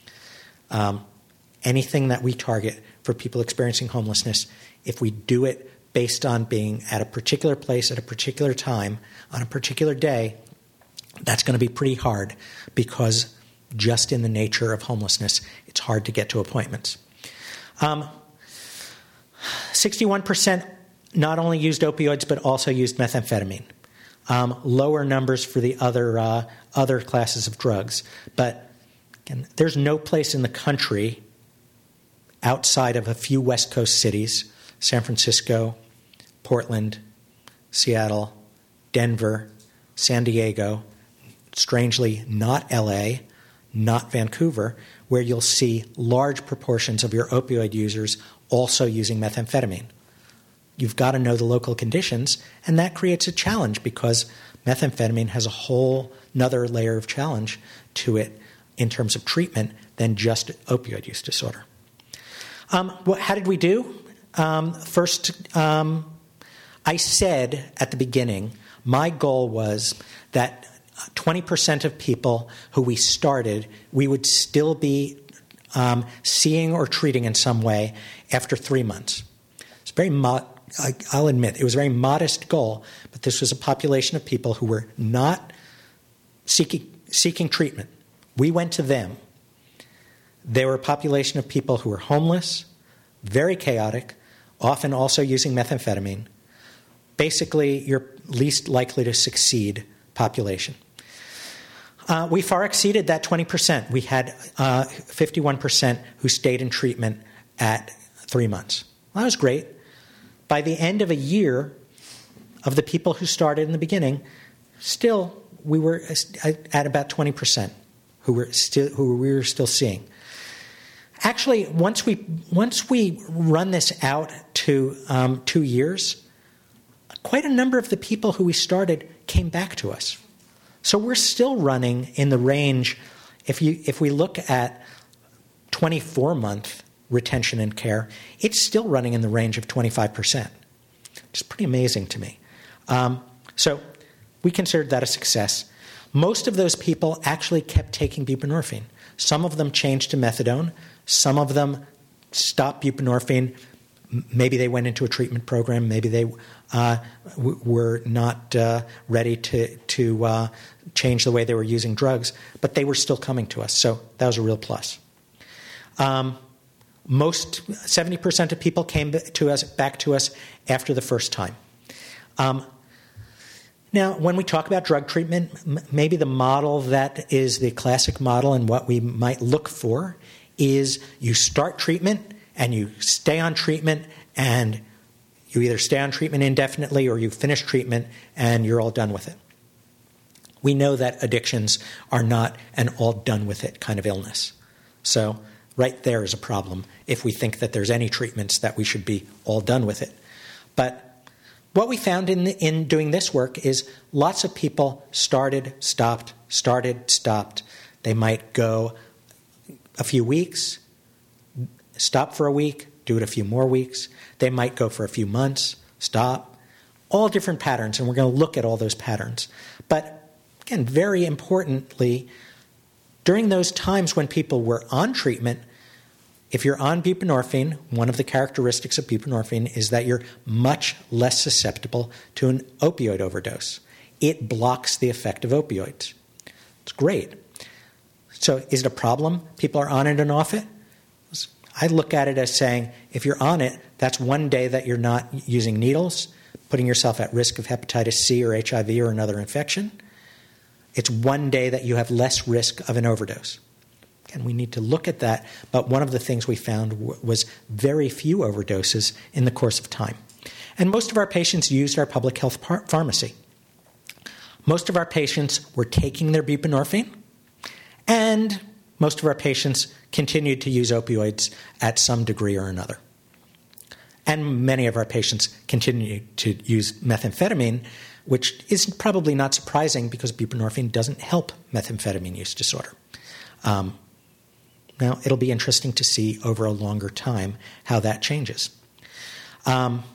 Speaker 2: Anything that we target for people experiencing homelessness, if we do it based on being at a particular place at a particular time on a particular day, that's going to be pretty hard because just in the nature of homelessness, it's hard to get to appointments. 61% not only used opioids but also used methamphetamine. Lower numbers for the other classes of drugs. But again, there's no place in the country outside of a few West Coast cities, San Francisco, Portland, Seattle, Denver, San Diego, strangely not LA, not Vancouver, where you'll see large proportions of your opioid users also using methamphetamine. You've got to know the local conditions, and that creates a challenge because methamphetamine has a whole nother layer of challenge to it in terms of treatment than just opioid use disorder. How did we do? First, I said at the beginning, my goal was that 20% of people who we started, we would still be seeing or treating in some way after 3 months. It's very I'll admit, it was a very modest goal, but this was a population of people who were not seeking treatment. We went to them. They were a population of people who were homeless, very chaotic, often also using methamphetamine. Basically, your least likely to succeed population. We far exceeded that 20%. We had 51% who stayed in treatment at 3 months. Well, that was great. By the end of a year, of the people who started in the beginning, still we were at about 20% who we were still seeing. Actually, once we run this out to 2 years, quite a number of the people who we started came back to us. So we're still running in the range. If we look at 24-month retention and care, it's still running in the range of 25%, which is pretty amazing to me. So we considered that a success. Most of those people actually kept taking buprenorphine. Some of them changed to methadone. Some of them stopped buprenorphine. Maybe they went into a treatment program. Maybe they were not ready to change the way they were using drugs, but they were still coming to us. So that was a real plus. 70% of people came back to us after the first time. Now, when we talk about drug treatment, maybe the model that is the classic model and what we might look for is you start treatment and you stay on treatment, and you either stay on treatment indefinitely or you finish treatment and you're all done with it. We know that addictions are not an all done with it kind of illness. So right there is a problem if we think that there's any treatments that we should be all done with it. But what we found in doing this work is lots of people started, stopped. They might go a few weeks, stop for a week, do it a few more weeks. They might go for a few months, stop. All different patterns, and we're going to look at all those patterns. But again, very importantly, during those times when people were on treatment, if you're on buprenorphine, one of the characteristics of buprenorphine is that you're much less susceptible to an opioid overdose. It blocks the effect of opioids. It's great. So is it a problem? People are on it and off it? I look at it as saying, if you're on it, that's one day that you're not using needles, putting yourself at risk of hepatitis C or HIV or another infection. It's one day that you have less risk of an overdose. And we need to look at that, but one of the things we found was very few overdoses in the course of time. And most of our patients used our public health pharmacy. Most of our patients were taking their buprenorphine, and most of our patients continued to use opioids at some degree or another. And many of our patients continued to use methamphetamine, which is probably not surprising because buprenorphine doesn't help methamphetamine use disorder. Now, it'll be interesting to see over a longer time how that changes. But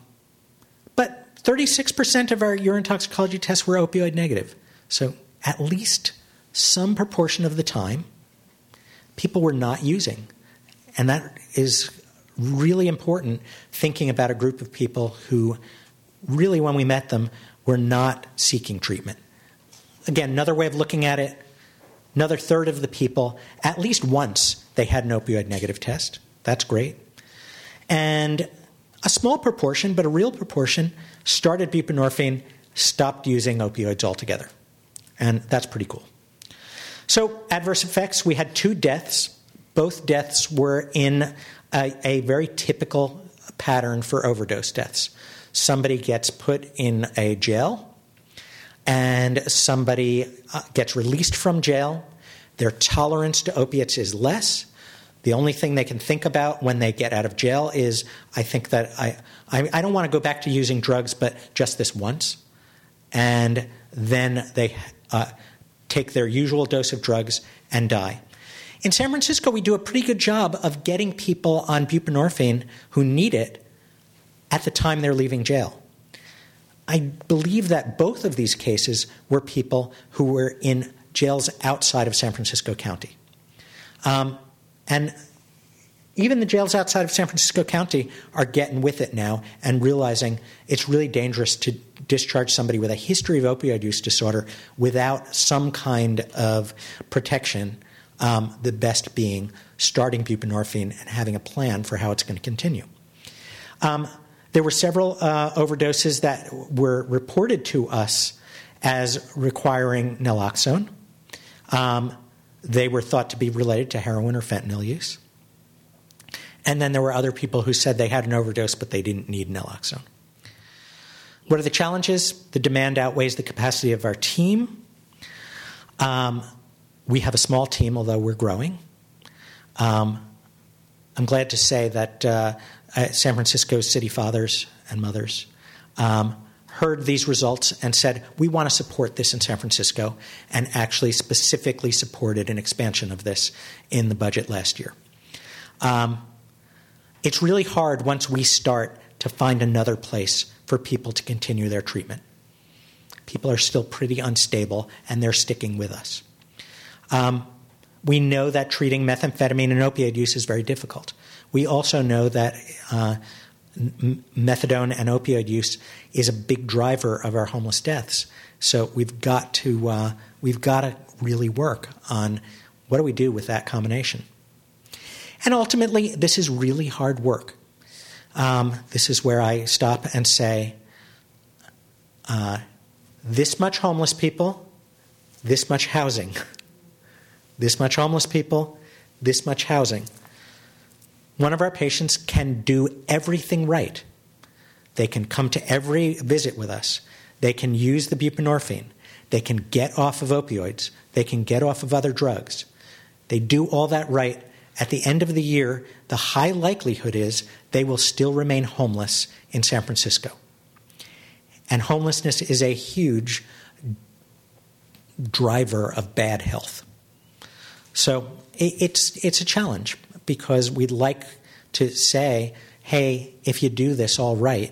Speaker 2: 36% of our urine toxicology tests were opioid negative. So at least some proportion of the time, people were not using. And that is really important, thinking about a group of people who really, when we met them, were not seeking treatment. Again, another way of looking at it, another third of the people, at least once, they had an opioid negative test. That's great. And a small proportion, but a real proportion, started buprenorphine, stopped using opioids altogether. And that's pretty cool. So adverse effects, we had 2 deaths. Both deaths were in a very typical pattern for overdose deaths. Somebody gets put in a jail, and somebody gets released from jail. Their tolerance to opiates is less. The only thing they can think about when they get out of jail is, I think that I don't want to go back to using drugs, but just this once. And then they take their usual dose of drugs and die. In San Francisco, we do a pretty good job of getting people on buprenorphine who need it at the time they're leaving jail. I believe that both of these cases were people who were in jails outside of San Francisco County. And Even the jails outside of San Francisco County are getting with it now and realizing it's really dangerous to discharge somebody with a history of opioid use disorder without some kind of protection, the best being starting buprenorphine and having a plan for how it's going to continue. There were several overdoses that were reported to us as requiring naloxone. They were thought to be related to heroin or fentanyl use. And then there were other people who said they had an overdose, but they didn't need naloxone. What are the challenges? The demand outweighs the capacity of our team. We have a small team, although we're growing. I'm glad to say that San Francisco's city fathers and mothers heard these results and said, we want to support this in San Francisco, and actually specifically supported an expansion of this in the budget last year. It's really hard once we start to find another place for people to continue their treatment. People are still pretty unstable, and they're sticking with us. We know that treating methamphetamine and opioid use is very difficult. We also know that methadone and opioid use is a big driver of our homeless deaths. So we've got to really work on what do we do with that combination. And ultimately, this is really hard work. This is where I stop and say, this much homeless people, this much housing. This much homeless people, this much housing. One of our patients can do everything right. They can come to every visit with us. They can use the buprenorphine. They can get off of opioids. They can get off of other drugs. They do all that right. At the end of the year, the high likelihood is they will still remain homeless in San Francisco. And homelessness is a huge driver of bad health. So it's a challenge because we'd like to say, hey, if you do this all right,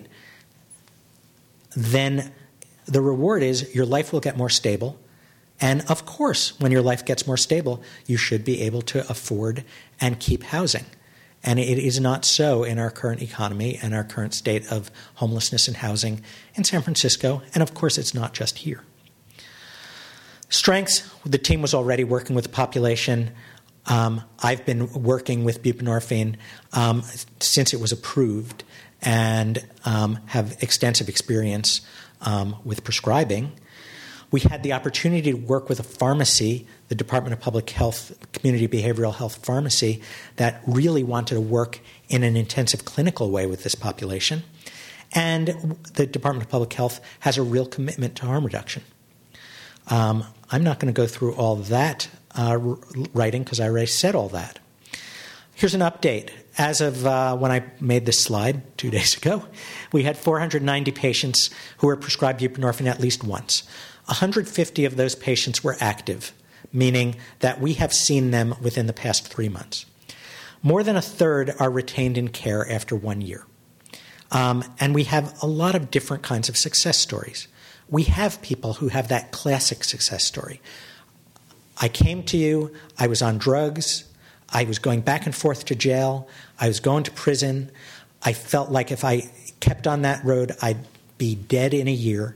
Speaker 2: then the reward is your life will get more stable. And of course, when your life gets more stable, you should be able to afford and keep housing. And it is not so in our current economy and our current state of homelessness and housing in San Francisco. And of course, it's not just here. Strengths, the team was already working with the population. I've been working with buprenorphine since it was approved and have extensive experience with prescribing. We had the opportunity to work with a pharmacy, the Department of Public Health, Community Behavioral Health Pharmacy, that really wanted to work in an intensive clinical way with this population. And the Department of Public Health has a real commitment to harm reduction. I'm not going to go through all that writing because I already said all that. Here's an update. As of when I made this slide 2 days ago, we had 490 patients who were prescribed buprenorphine at least once. 150 of those patients were active, meaning that we have seen them within the past 3 months. More than a third are retained in care after 1 year. And we have a lot of different kinds of success stories. We have people who have that classic success story. I came to you, I was on drugs, I was going back and forth to jail, I was going to prison. I felt like if I kept on that road, I'd be dead in a year.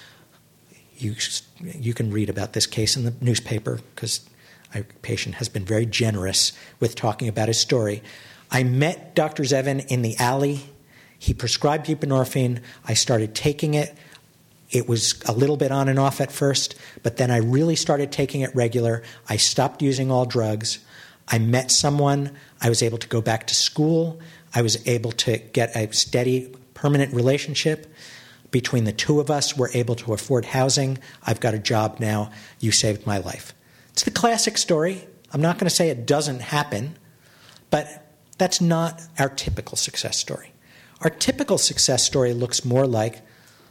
Speaker 2: You can read about this case in the newspaper because our patient has been very generous with talking about his story. I met Dr. Zevin in the alley. He prescribed buprenorphine. I started taking it. It was a little bit on and off at first, but then I really started taking it regular. I stopped using all drugs. I met someone. I was able to go back to school. I was able to get a steady, permanent relationship. Between the two of us, we're able to afford housing. I've got a job now. You saved my life. It's the classic story. I'm not going to say it doesn't happen, but that's not our typical success story. Our typical success story looks more like,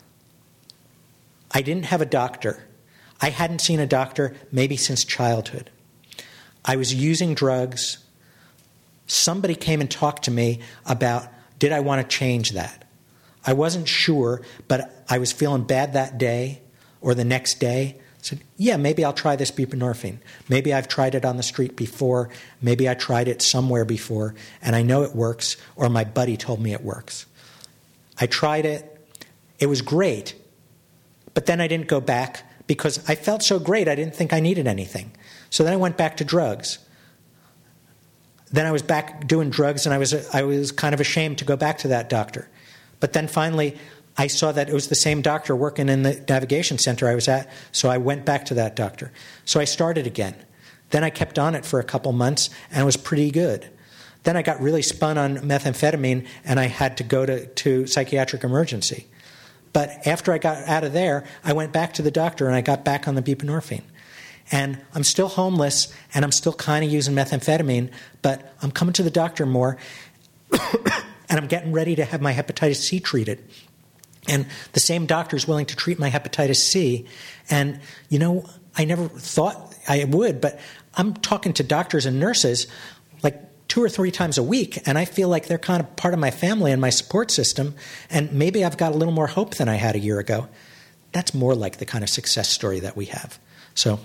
Speaker 2: I didn't have a doctor. I hadn't seen a doctor maybe since childhood. I was using drugs. Somebody came and talked to me about, did I want to change that? I wasn't sure, but I was feeling bad that day or the next day, said, yeah, maybe I'll try this buprenorphine. Maybe I've tried it on the street before. Maybe I tried it somewhere before, and I know it works, or my buddy told me it works. I tried it. It was great, but then I didn't go back because I felt so great I didn't think I needed anything. So then I went back to drugs. Then I was back doing drugs, and I was kind of ashamed to go back to that doctor. But then finally, I saw that it was the same doctor working in the navigation center I was at, so I went back to that doctor. So I started again. Then I kept on it for a couple months, and it was pretty good. Then I got really spun on methamphetamine, and I had to go to psychiatric emergency. But after I got out of there, I went back to the doctor, and I got back on the buprenorphine. And I'm still homeless, and I'm still kind of using methamphetamine, but I'm coming to the doctor more, and I'm getting ready to have my hepatitis C treated. And the same doctor is willing to treat my hepatitis C. And, I never thought I would, but I'm talking to doctors and nurses like 2 or 3 times a week, and I feel like they're kind of part of my family and my support system, and maybe I've got a little more hope than I had a year ago. That's more like the kind of success story that we have. So,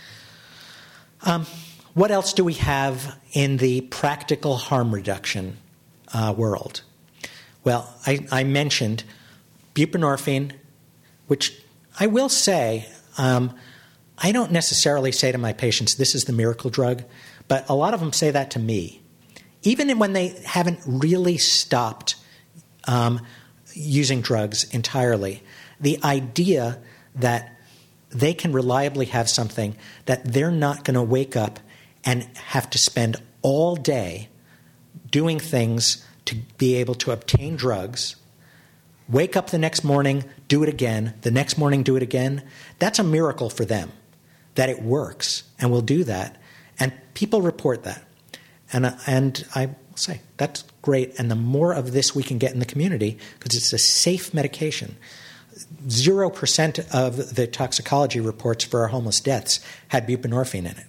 Speaker 2: what else do we have in the practical harm reduction world? Well, I mentioned buprenorphine, which I will say, I don't necessarily say to my patients, this is the miracle drug, but a lot of them say that to me. Even when they haven't really stopped using drugs entirely, the idea that they can reliably have something that they're not going to wake up and have to spend all day doing things to be able to obtain drugs, wake up the next morning, do it again, the next morning do it again, that's a miracle for them, that it works and will do that. And people report that. And I say, that's great. And the more of this we can get in the community, because it's a safe medication. 0% of the toxicology reports for our homeless deaths had buprenorphine in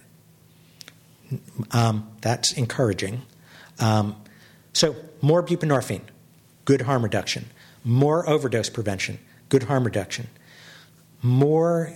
Speaker 2: it. That's encouraging. So more buprenorphine, good harm reduction. More overdose prevention, good harm reduction. More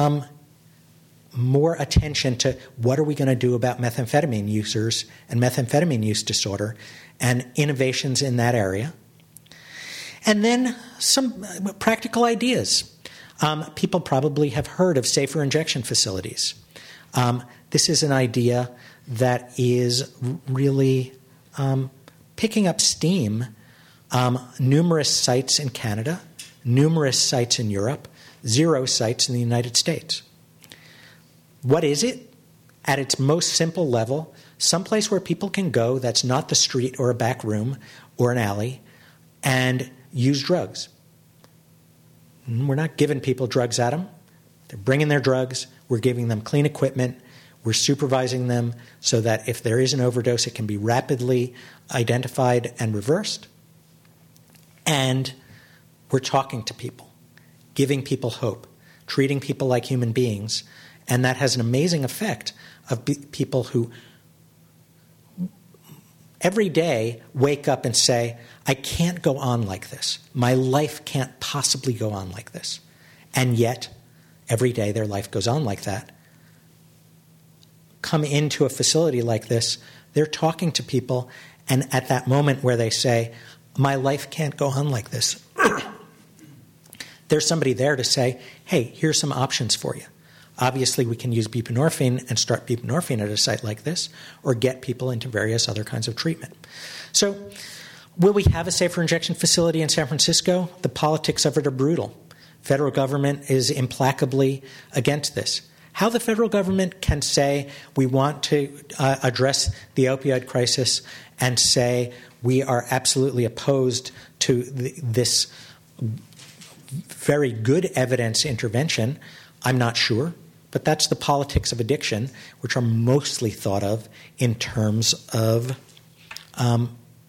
Speaker 2: attention to what are we going to do about methamphetamine users and methamphetamine use disorder and innovations in that area. And then some practical ideas. People probably have heard of safer injection facilities. This is an idea that is really picking up steam. Numerous sites in Canada, numerous sites in Europe, 0 sites in the United States. What is it? At its most simple level, someplace where people can go that's not the street or a back room or an alley and use drugs. We're not giving people drugs at them. They're bringing their drugs. We're giving them clean equipment. We're supervising them so that if there is an overdose, it can be rapidly identified and reversed. And we're talking to people, giving people hope, treating people like human beings. And that has an amazing effect of people who every day wake up and say, I can't go on like this. My life can't possibly go on like this. And yet, every day their life goes on like that. Come into a facility like this, they're talking to people, and at that moment where they say, my life can't go on like this, there's somebody there to say, hey, here's some options for you. Obviously, we can use buprenorphine and start buprenorphine at a site like this, or get people into various other kinds of treatment. So, will we have a safer injection facility in San Francisco? The politics of it are brutal. Federal government is implacably against this. How the federal government can say we want to address the opioid crisis and say we are absolutely opposed to this very good evidence intervention, I'm not sure. But that's the politics of addiction, which are mostly thought of in terms of a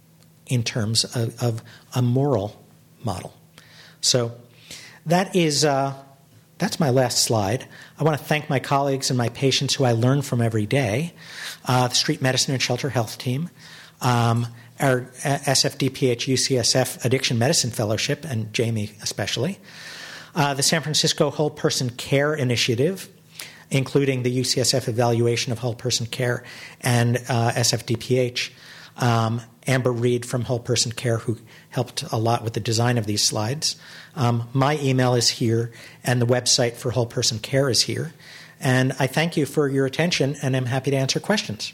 Speaker 2: moral model. So that is that's my last slide. I want to thank my colleagues and my patients who I learn from every day, the Street Medicine and Shelter Health team, our SFDPH UCSF Addiction Medicine Fellowship, and Jamie especially. the San Francisco Whole Person Care Initiative, including the UCSF evaluation of whole person care and SFDPH. Amber Reed from Whole Person Care, who helped a lot with the design of these slides. My email is here, and the website for Whole Person Care is here. And I thank you for your attention, and I'm happy to answer questions.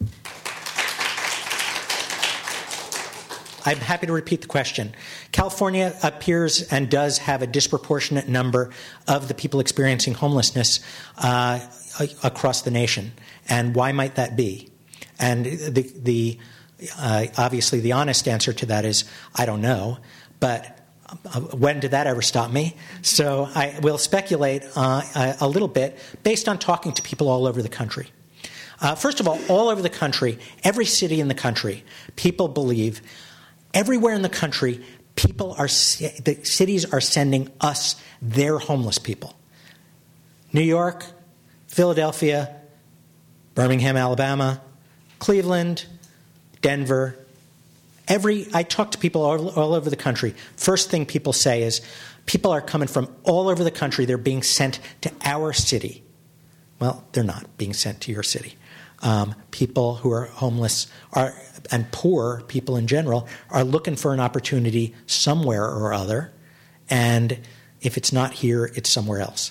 Speaker 2: I'm happy to repeat the question. California appears and does have a disproportionate number of the people experiencing homelessness across the nation. And why might that be? And obviously the honest answer to that is, I don't know. But when did that ever stop me? So I will speculate a little bit based on talking to people all over the country. First of all over the country, every city in the country, people believe everywhere in the country, the cities are sending us their homeless people. New York, Philadelphia, Birmingham, Alabama, Cleveland, Denver. I talk to people all over the country. First thing people say is, people are coming from all over the country. They're being sent to our city. Well, they're not being sent to your city. People who are homeless and poor people in general are looking for an opportunity somewhere or other, and if it's not here, it's somewhere else.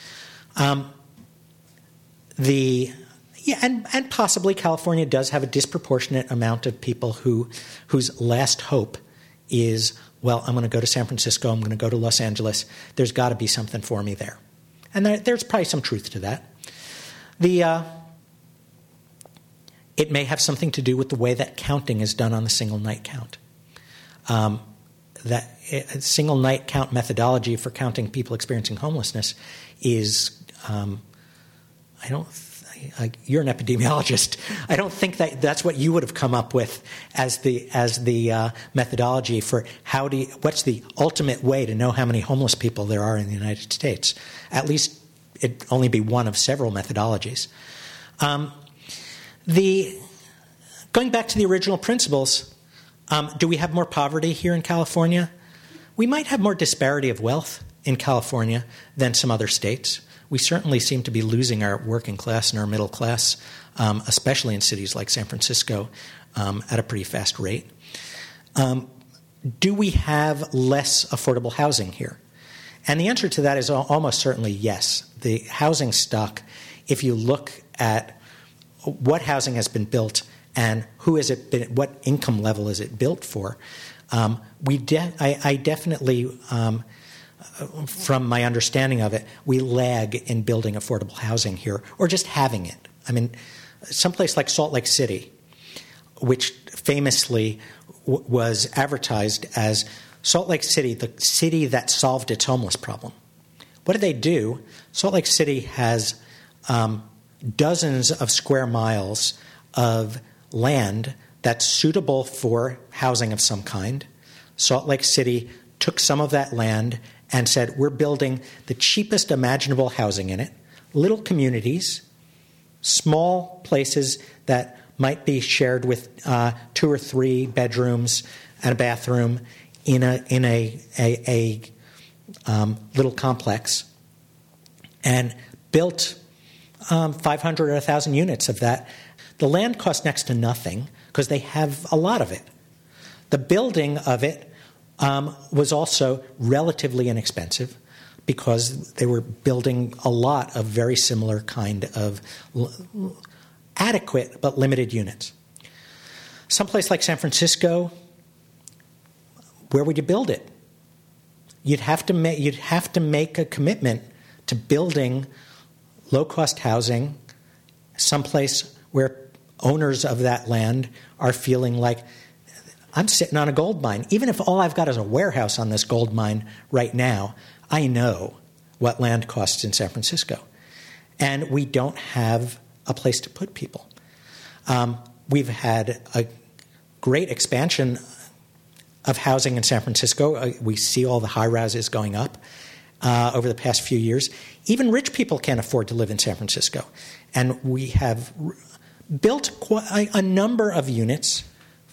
Speaker 2: And possibly California does have a disproportionate amount of people whose last hope is, well, I'm going to go to San Francisco, I'm going to go to Los Angeles. There's got to be something for me there. And there's probably some truth to that. It may have something to do with the way that counting is done on the single night count. That single night count methodology for counting people experiencing homelessness is, you're an epidemiologist. I don't think that's what you would have come up with as the methodology for what's the ultimate way to know how many homeless people there are in the United States. At least it'd only be one of several methodologies. Going back to the original principles, do we have more poverty here in California? We might have more disparity of wealth in California than some other states. We certainly seem to be losing our working class and our middle class, especially in cities like San Francisco, at a pretty fast rate. Do we have less affordable housing here? And the answer to that is almost certainly yes. The housing stock, if you look at what housing has been built and what income level is it built for, I definitely, from my understanding of it, we lag in building affordable housing here, or just having it. I mean, someplace like Salt Lake City, which famously was advertised as Salt Lake City, the city that solved its homeless problem. What do they do? Salt Lake City has dozens of square miles of land that's suitable for housing of some kind. Salt Lake City took some of that land and said, we're building the cheapest imaginable housing in it, little communities, small places that might be shared with 2 or 3 bedrooms and a bathroom in a little complex, and built 500 or 1,000 units of that. The land cost next to nothing because they have a lot of it. The building of it was also relatively inexpensive because they were building a lot of very similar kind of adequate but limited units. Someplace like San Francisco, where would you build it? You'd have to make a commitment to building low-cost housing someplace where owners of that land are feeling like, I'm sitting on a gold mine. Even if all I've got is a warehouse on this gold mine right now, I know what land costs in San Francisco. And we don't have a place to put people. We've had a great expansion of housing in San Francisco. We see all the high-rises going up over the past few years. Even rich people can't afford to live in San Francisco. And we have built a number of units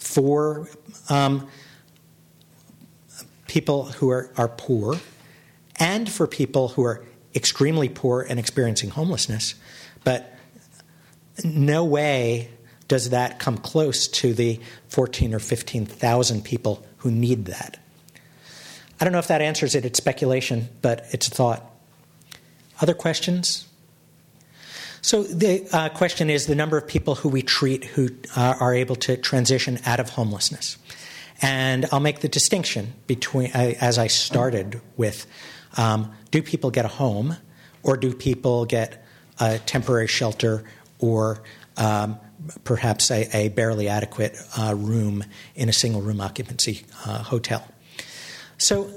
Speaker 2: for people who are poor, and for people who are extremely poor and experiencing homelessness. But no way does that come close to the 14 or 15,000 people who need that. I don't know if that answers it. It's speculation, but it's a thought. Other questions? So the question is the number of people who we treat who are able to transition out of homelessness. And I'll make the distinction between, as I started with, do people get a home, or do people get a temporary shelter, or perhaps a barely adequate room in a single-room occupancy hotel. So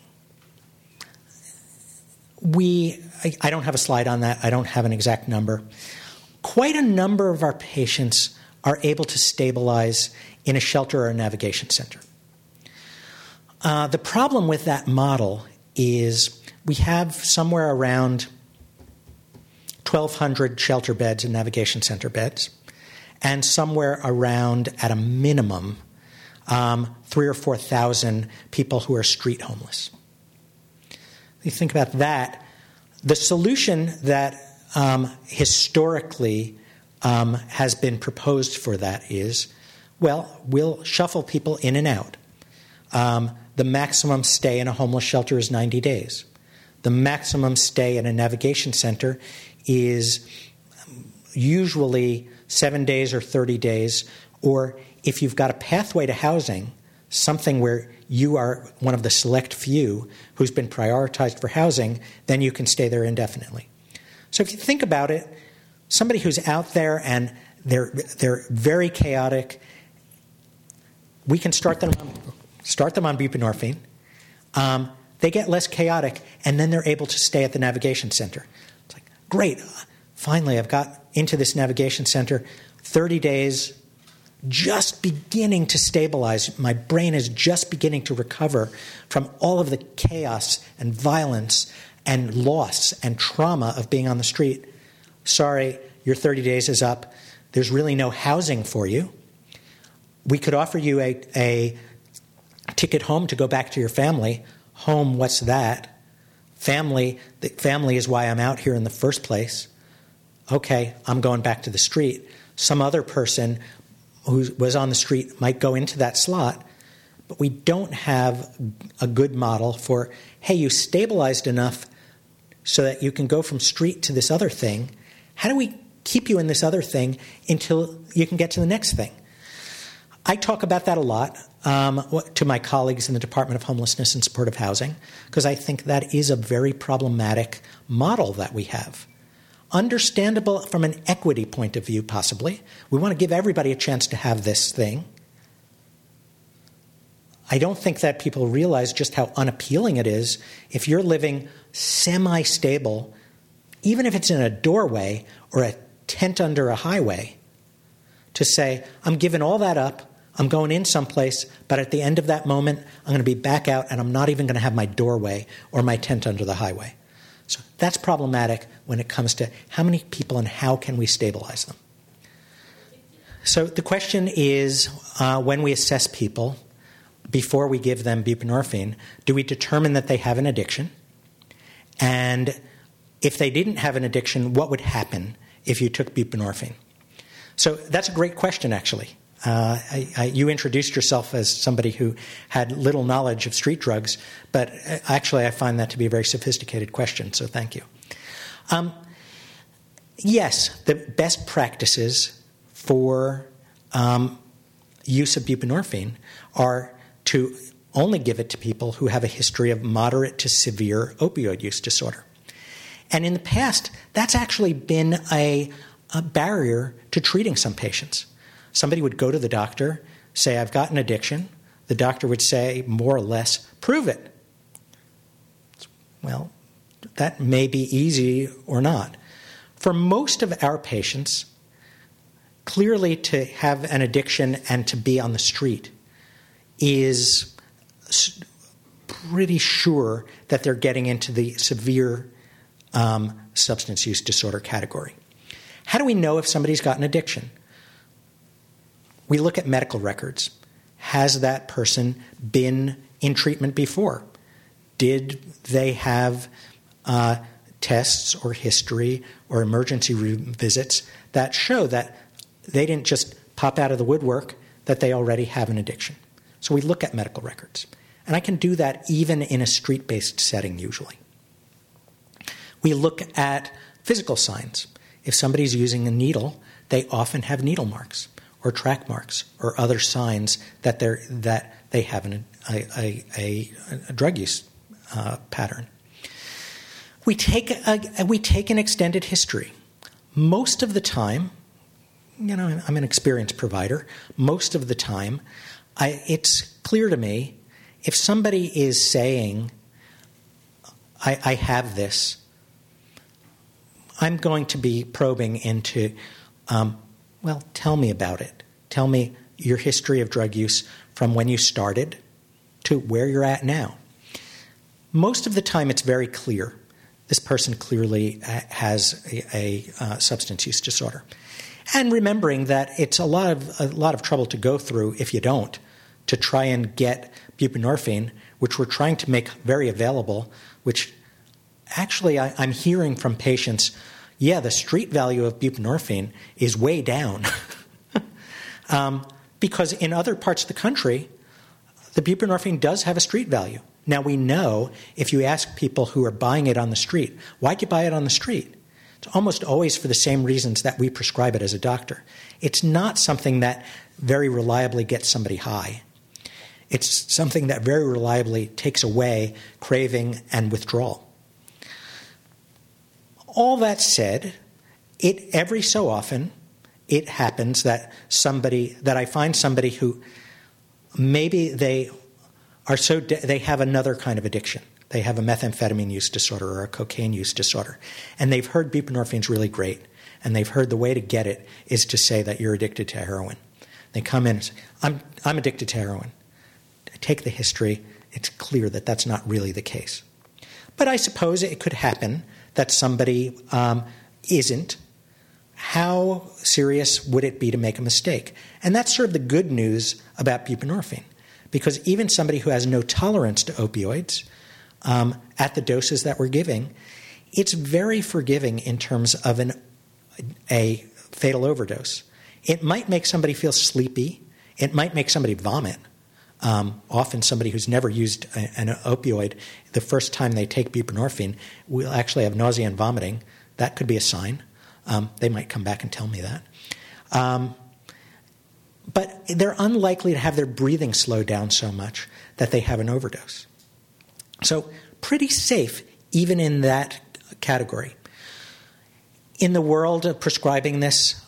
Speaker 2: I don't have a slide on that. I don't have an exact number. Quite a number of our patients are able to stabilize in a shelter or a navigation center. The problem with that model is we have somewhere around 1,200 shelter beds and navigation center beds, and somewhere around, at a minimum, 3,000 or 4,000 people who are street homeless. You think about that, the solution that historically has been proposed for that is, well, we'll shuffle people in and out. The maximum stay in a homeless shelter is 90 days. The maximum stay in a navigation center is usually 7 days or 30 days, or if you've got a pathway to housing, something where you are one of the select few who's been prioritized for housing, then you can stay there indefinitely. So if you think about it, somebody who's out there and they're very chaotic, we can start them on buprenorphine. They get less chaotic, and then they're able to stay at the navigation center. It's like, great, finally I've got into this navigation center, 30 days, just beginning to stabilize. My brain is just beginning to recover from all of the chaos and violence and loss and trauma of being on the street. Sorry, your 30 days is up. There's really no housing for you. We could offer you a ticket home to go back to your family. Home, what's that? Family, the family is why I'm out here in the first place. Okay, I'm going back to the street. Some other person who was on the street might go into that slot, but we don't have a good model for, hey, you stabilized enough so that you can go from street to this other thing. How do we keep you in this other thing until you can get to the next thing? I talk about that a lot to my colleagues in the Department of Homelessness and Supportive Housing, because I think that is a very problematic model that we have. Understandable from an equity point of view, possibly. We want to give everybody a chance to have this thing. I don't think that people realize just how unappealing it is if you're living semi-stable, even if it's in a doorway or a tent under a highway, to say, I'm giving all that up, I'm going in someplace, but at the end of that moment, I'm going to be back out and I'm not even going to have my doorway or my tent under the highway. So that's problematic when it comes to how many people and how can we stabilize them. So the question is, when we assess people, before we give them buprenorphine, do we determine that they have an addiction? And if they didn't have an addiction, what would happen if you took buprenorphine? So that's a great question, actually. You introduced yourself as somebody who had little knowledge of street drugs, but actually I find that to be a very sophisticated question, so thank you. Yes, the best practices for use of buprenorphine are to only give it to people who have a history of moderate to severe opioid use disorder. And in the past, that's actually been a barrier to treating some patients. Somebody would go to the doctor, say, I've got an addiction. The doctor would say, more or less, prove it. Well, that may be easy or not. For most of our patients, clearly to have an addiction and to be on the street is pretty sure that they're getting into the severe substance use disorder category. How do we know if somebody's got an addiction? We look at medical records. Has that person been in treatment before? Did they have tests or history or emergency room visits that show that they didn't just pop out of the woodwork, that they already have an addiction? So we look at medical records. And I can do that even in a street-based setting usually. We look at physical signs. If somebody's using a needle, they often have needle marks or track marks or other signs that they have a drug use pattern. We take an extended history. Most of the time, I'm an experienced provider. Most of the time, it's clear to me if somebody is saying, I have this, I'm going to be probing into, tell me about it. Tell me your history of drug use from when you started to where you're at now. Most of the time, it's very clear. This person clearly has a substance use disorder. And remembering that it's a lot of trouble to go through if you don't, to try and get buprenorphine, which we're trying to make very available, which actually I'm hearing from patients, the street value of buprenorphine is way down. Because in other parts of the country, the buprenorphine does have a street value. Now we know if you ask people who are buying it on the street, why'd you buy it on the street? It's almost always for the same reasons that we prescribe it as a doctor. It's not something that very reliably gets somebody high. It's something that very reliably takes away craving and withdrawal. All that said, every so often it happens that I find somebody who maybe they have another kind of addiction. They have a methamphetamine use disorder or a cocaine use disorder. And they've heard buprenorphine's really great. And they've heard the way to get it is to say that you're addicted to heroin. They come in and say, I'm addicted to heroin. I take the history. It's clear that that's not really the case. But I suppose it could happen that somebody isn't. How serious would it be to make a mistake? And that's sort of the good news about buprenorphine. Because even somebody who has no tolerance to opioids, at the doses that we're giving, it's very forgiving in terms of a fatal overdose. It might make somebody feel sleepy. It might make somebody vomit. Often somebody who's never used an opioid, the first time they take buprenorphine, will actually have nausea and vomiting. That could be a sign. They might come back and tell me that. But they're unlikely to have their breathing slow down so much that they have an overdose. So pretty safe even in that category. In the world of prescribing this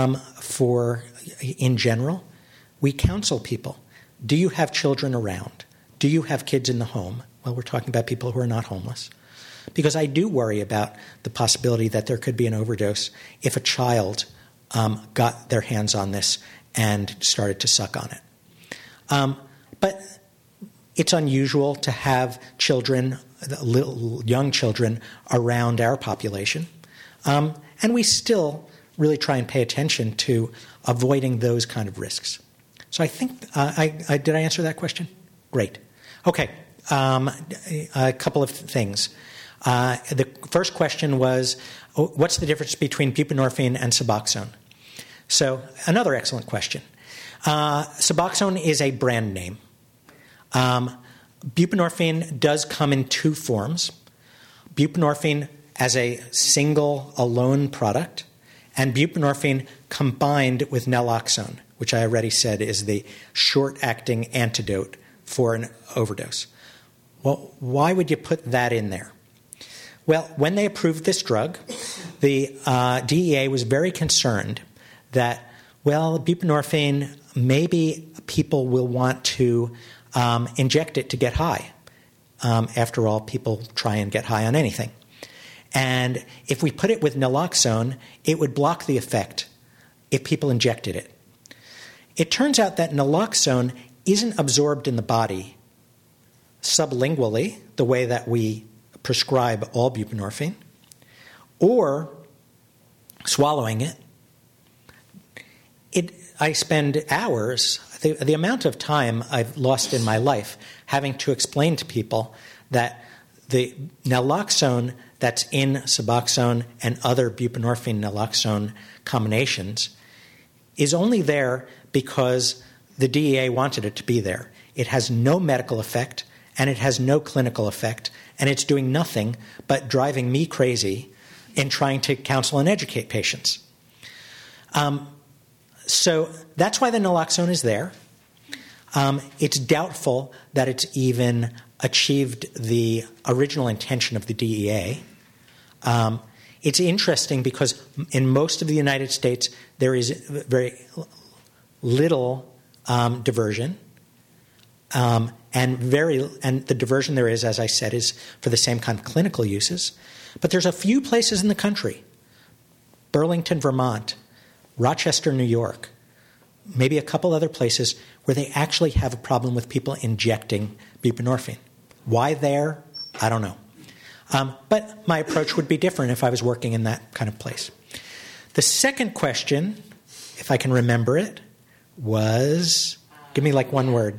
Speaker 2: in general, we counsel people. Do you have children around? Do you have kids in the home? Well, we're talking about people who are not homeless. Because I do worry about the possibility that there could be an overdose if a child got their hands on this and started to suck on it. But it's unusual to have children, young children, around our population. And we still really try and pay attention to avoiding those kind of risks. So I think, did I answer that question? Great. Okay, a couple of things. The first question was, what's the difference between buprenorphine and Suboxone? So another excellent question. Suboxone is a brand name. Buprenorphine does come in two forms. Buprenorphine as a single, alone product, and buprenorphine combined with naloxone, which I already said is the short-acting antidote for an overdose. Well, why would you put that in there? Well, when they approved this drug, the DEA was very concerned that, buprenorphine, maybe people will want to inject it to get high. After all, people try and get high on anything. And if we put it with naloxone, it would block the effect if people injected it. It turns out that naloxone isn't absorbed in the body sublingually, the way that we prescribe all buprenorphine, or swallowing it. I spend hours, the amount of time I've lost in my life having to explain to people that the naloxone that's in Suboxone and other buprenorphine-naloxone combinations is only there because the DEA wanted it to be there. It has no medical effect, and it has no clinical effect, and it's doing nothing but driving me crazy in trying to counsel and educate patients. So that's why the naloxone is there. It's doubtful that it's even achieved the original intention of the DEA. It's interesting because in most of the United States, there is very little diversion. And the diversion there is, as I said, is for the same kind of clinical uses. But there's a few places in the country, Burlington, Vermont, Rochester, New York, maybe a couple other places where they actually have a problem with people injecting buprenorphine. Why there? I don't know. But my approach would be different if I was working in that kind of place. The second question, if I can remember it, was, give me like one word.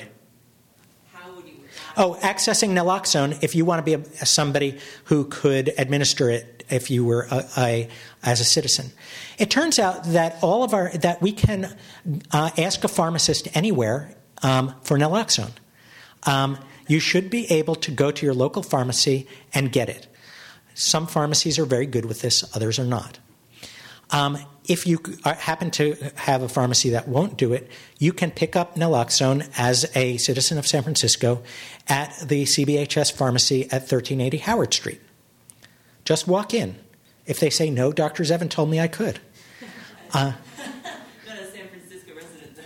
Speaker 2: Accessing naloxone if you want to be somebody who could administer it if you were as a citizen. It turns out that that we can ask a pharmacist anywhere for naloxone. You should be able to go to your local pharmacy and get it. Some pharmacies are very good with this, others are not. If you happen to have a pharmacy that won't do it, you can pick up naloxone as a citizen of San Francisco at the CBHS pharmacy at 1380 Howard Street. Just walk in. If they say, no, Dr. Zevin told me I could.
Speaker 3: Not a San Francisco resident,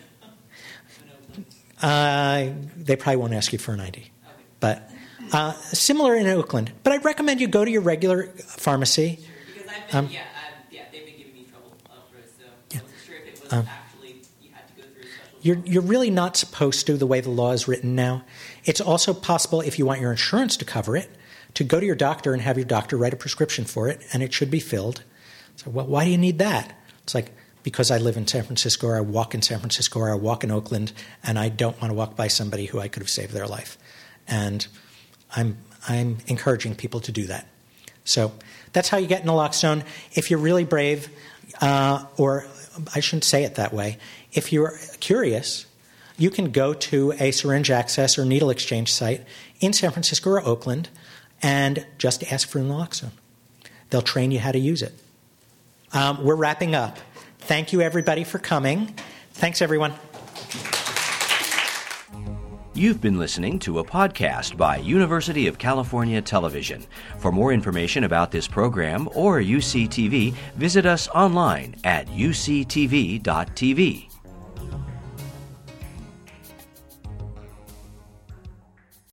Speaker 2: They probably won't ask you for an ID.
Speaker 3: Okay.
Speaker 2: But similar in Oakland. But I'd recommend you go to your regular pharmacy.
Speaker 3: Sure, because I've been, they've been giving me trouble for it, so I wasn't sure if it was actually you had to go through a special...
Speaker 2: You're really not supposed to, the way the law is written now. It's also possible, if you want your insurance to cover it, to go to your doctor and have your doctor write a prescription for it, and it should be filled. So, well, why do you need that? It's like, because I live in San Francisco, or I walk in San Francisco, or I walk in Oakland, and I don't want to walk by somebody who I could have saved their life. And I'm encouraging people to do that. So that's how you get naloxone. If you're really brave, or I shouldn't say it that way, if you're curious, you can go to a syringe access or needle exchange site in San Francisco or Oakland and just ask for naloxone. They'll train you how to use it. We're wrapping up. Thank you, everybody, for coming. Thanks, everyone.
Speaker 1: You've been listening to a podcast by University of California Television. For more information about this program or UCTV, visit us online at uctv.tv.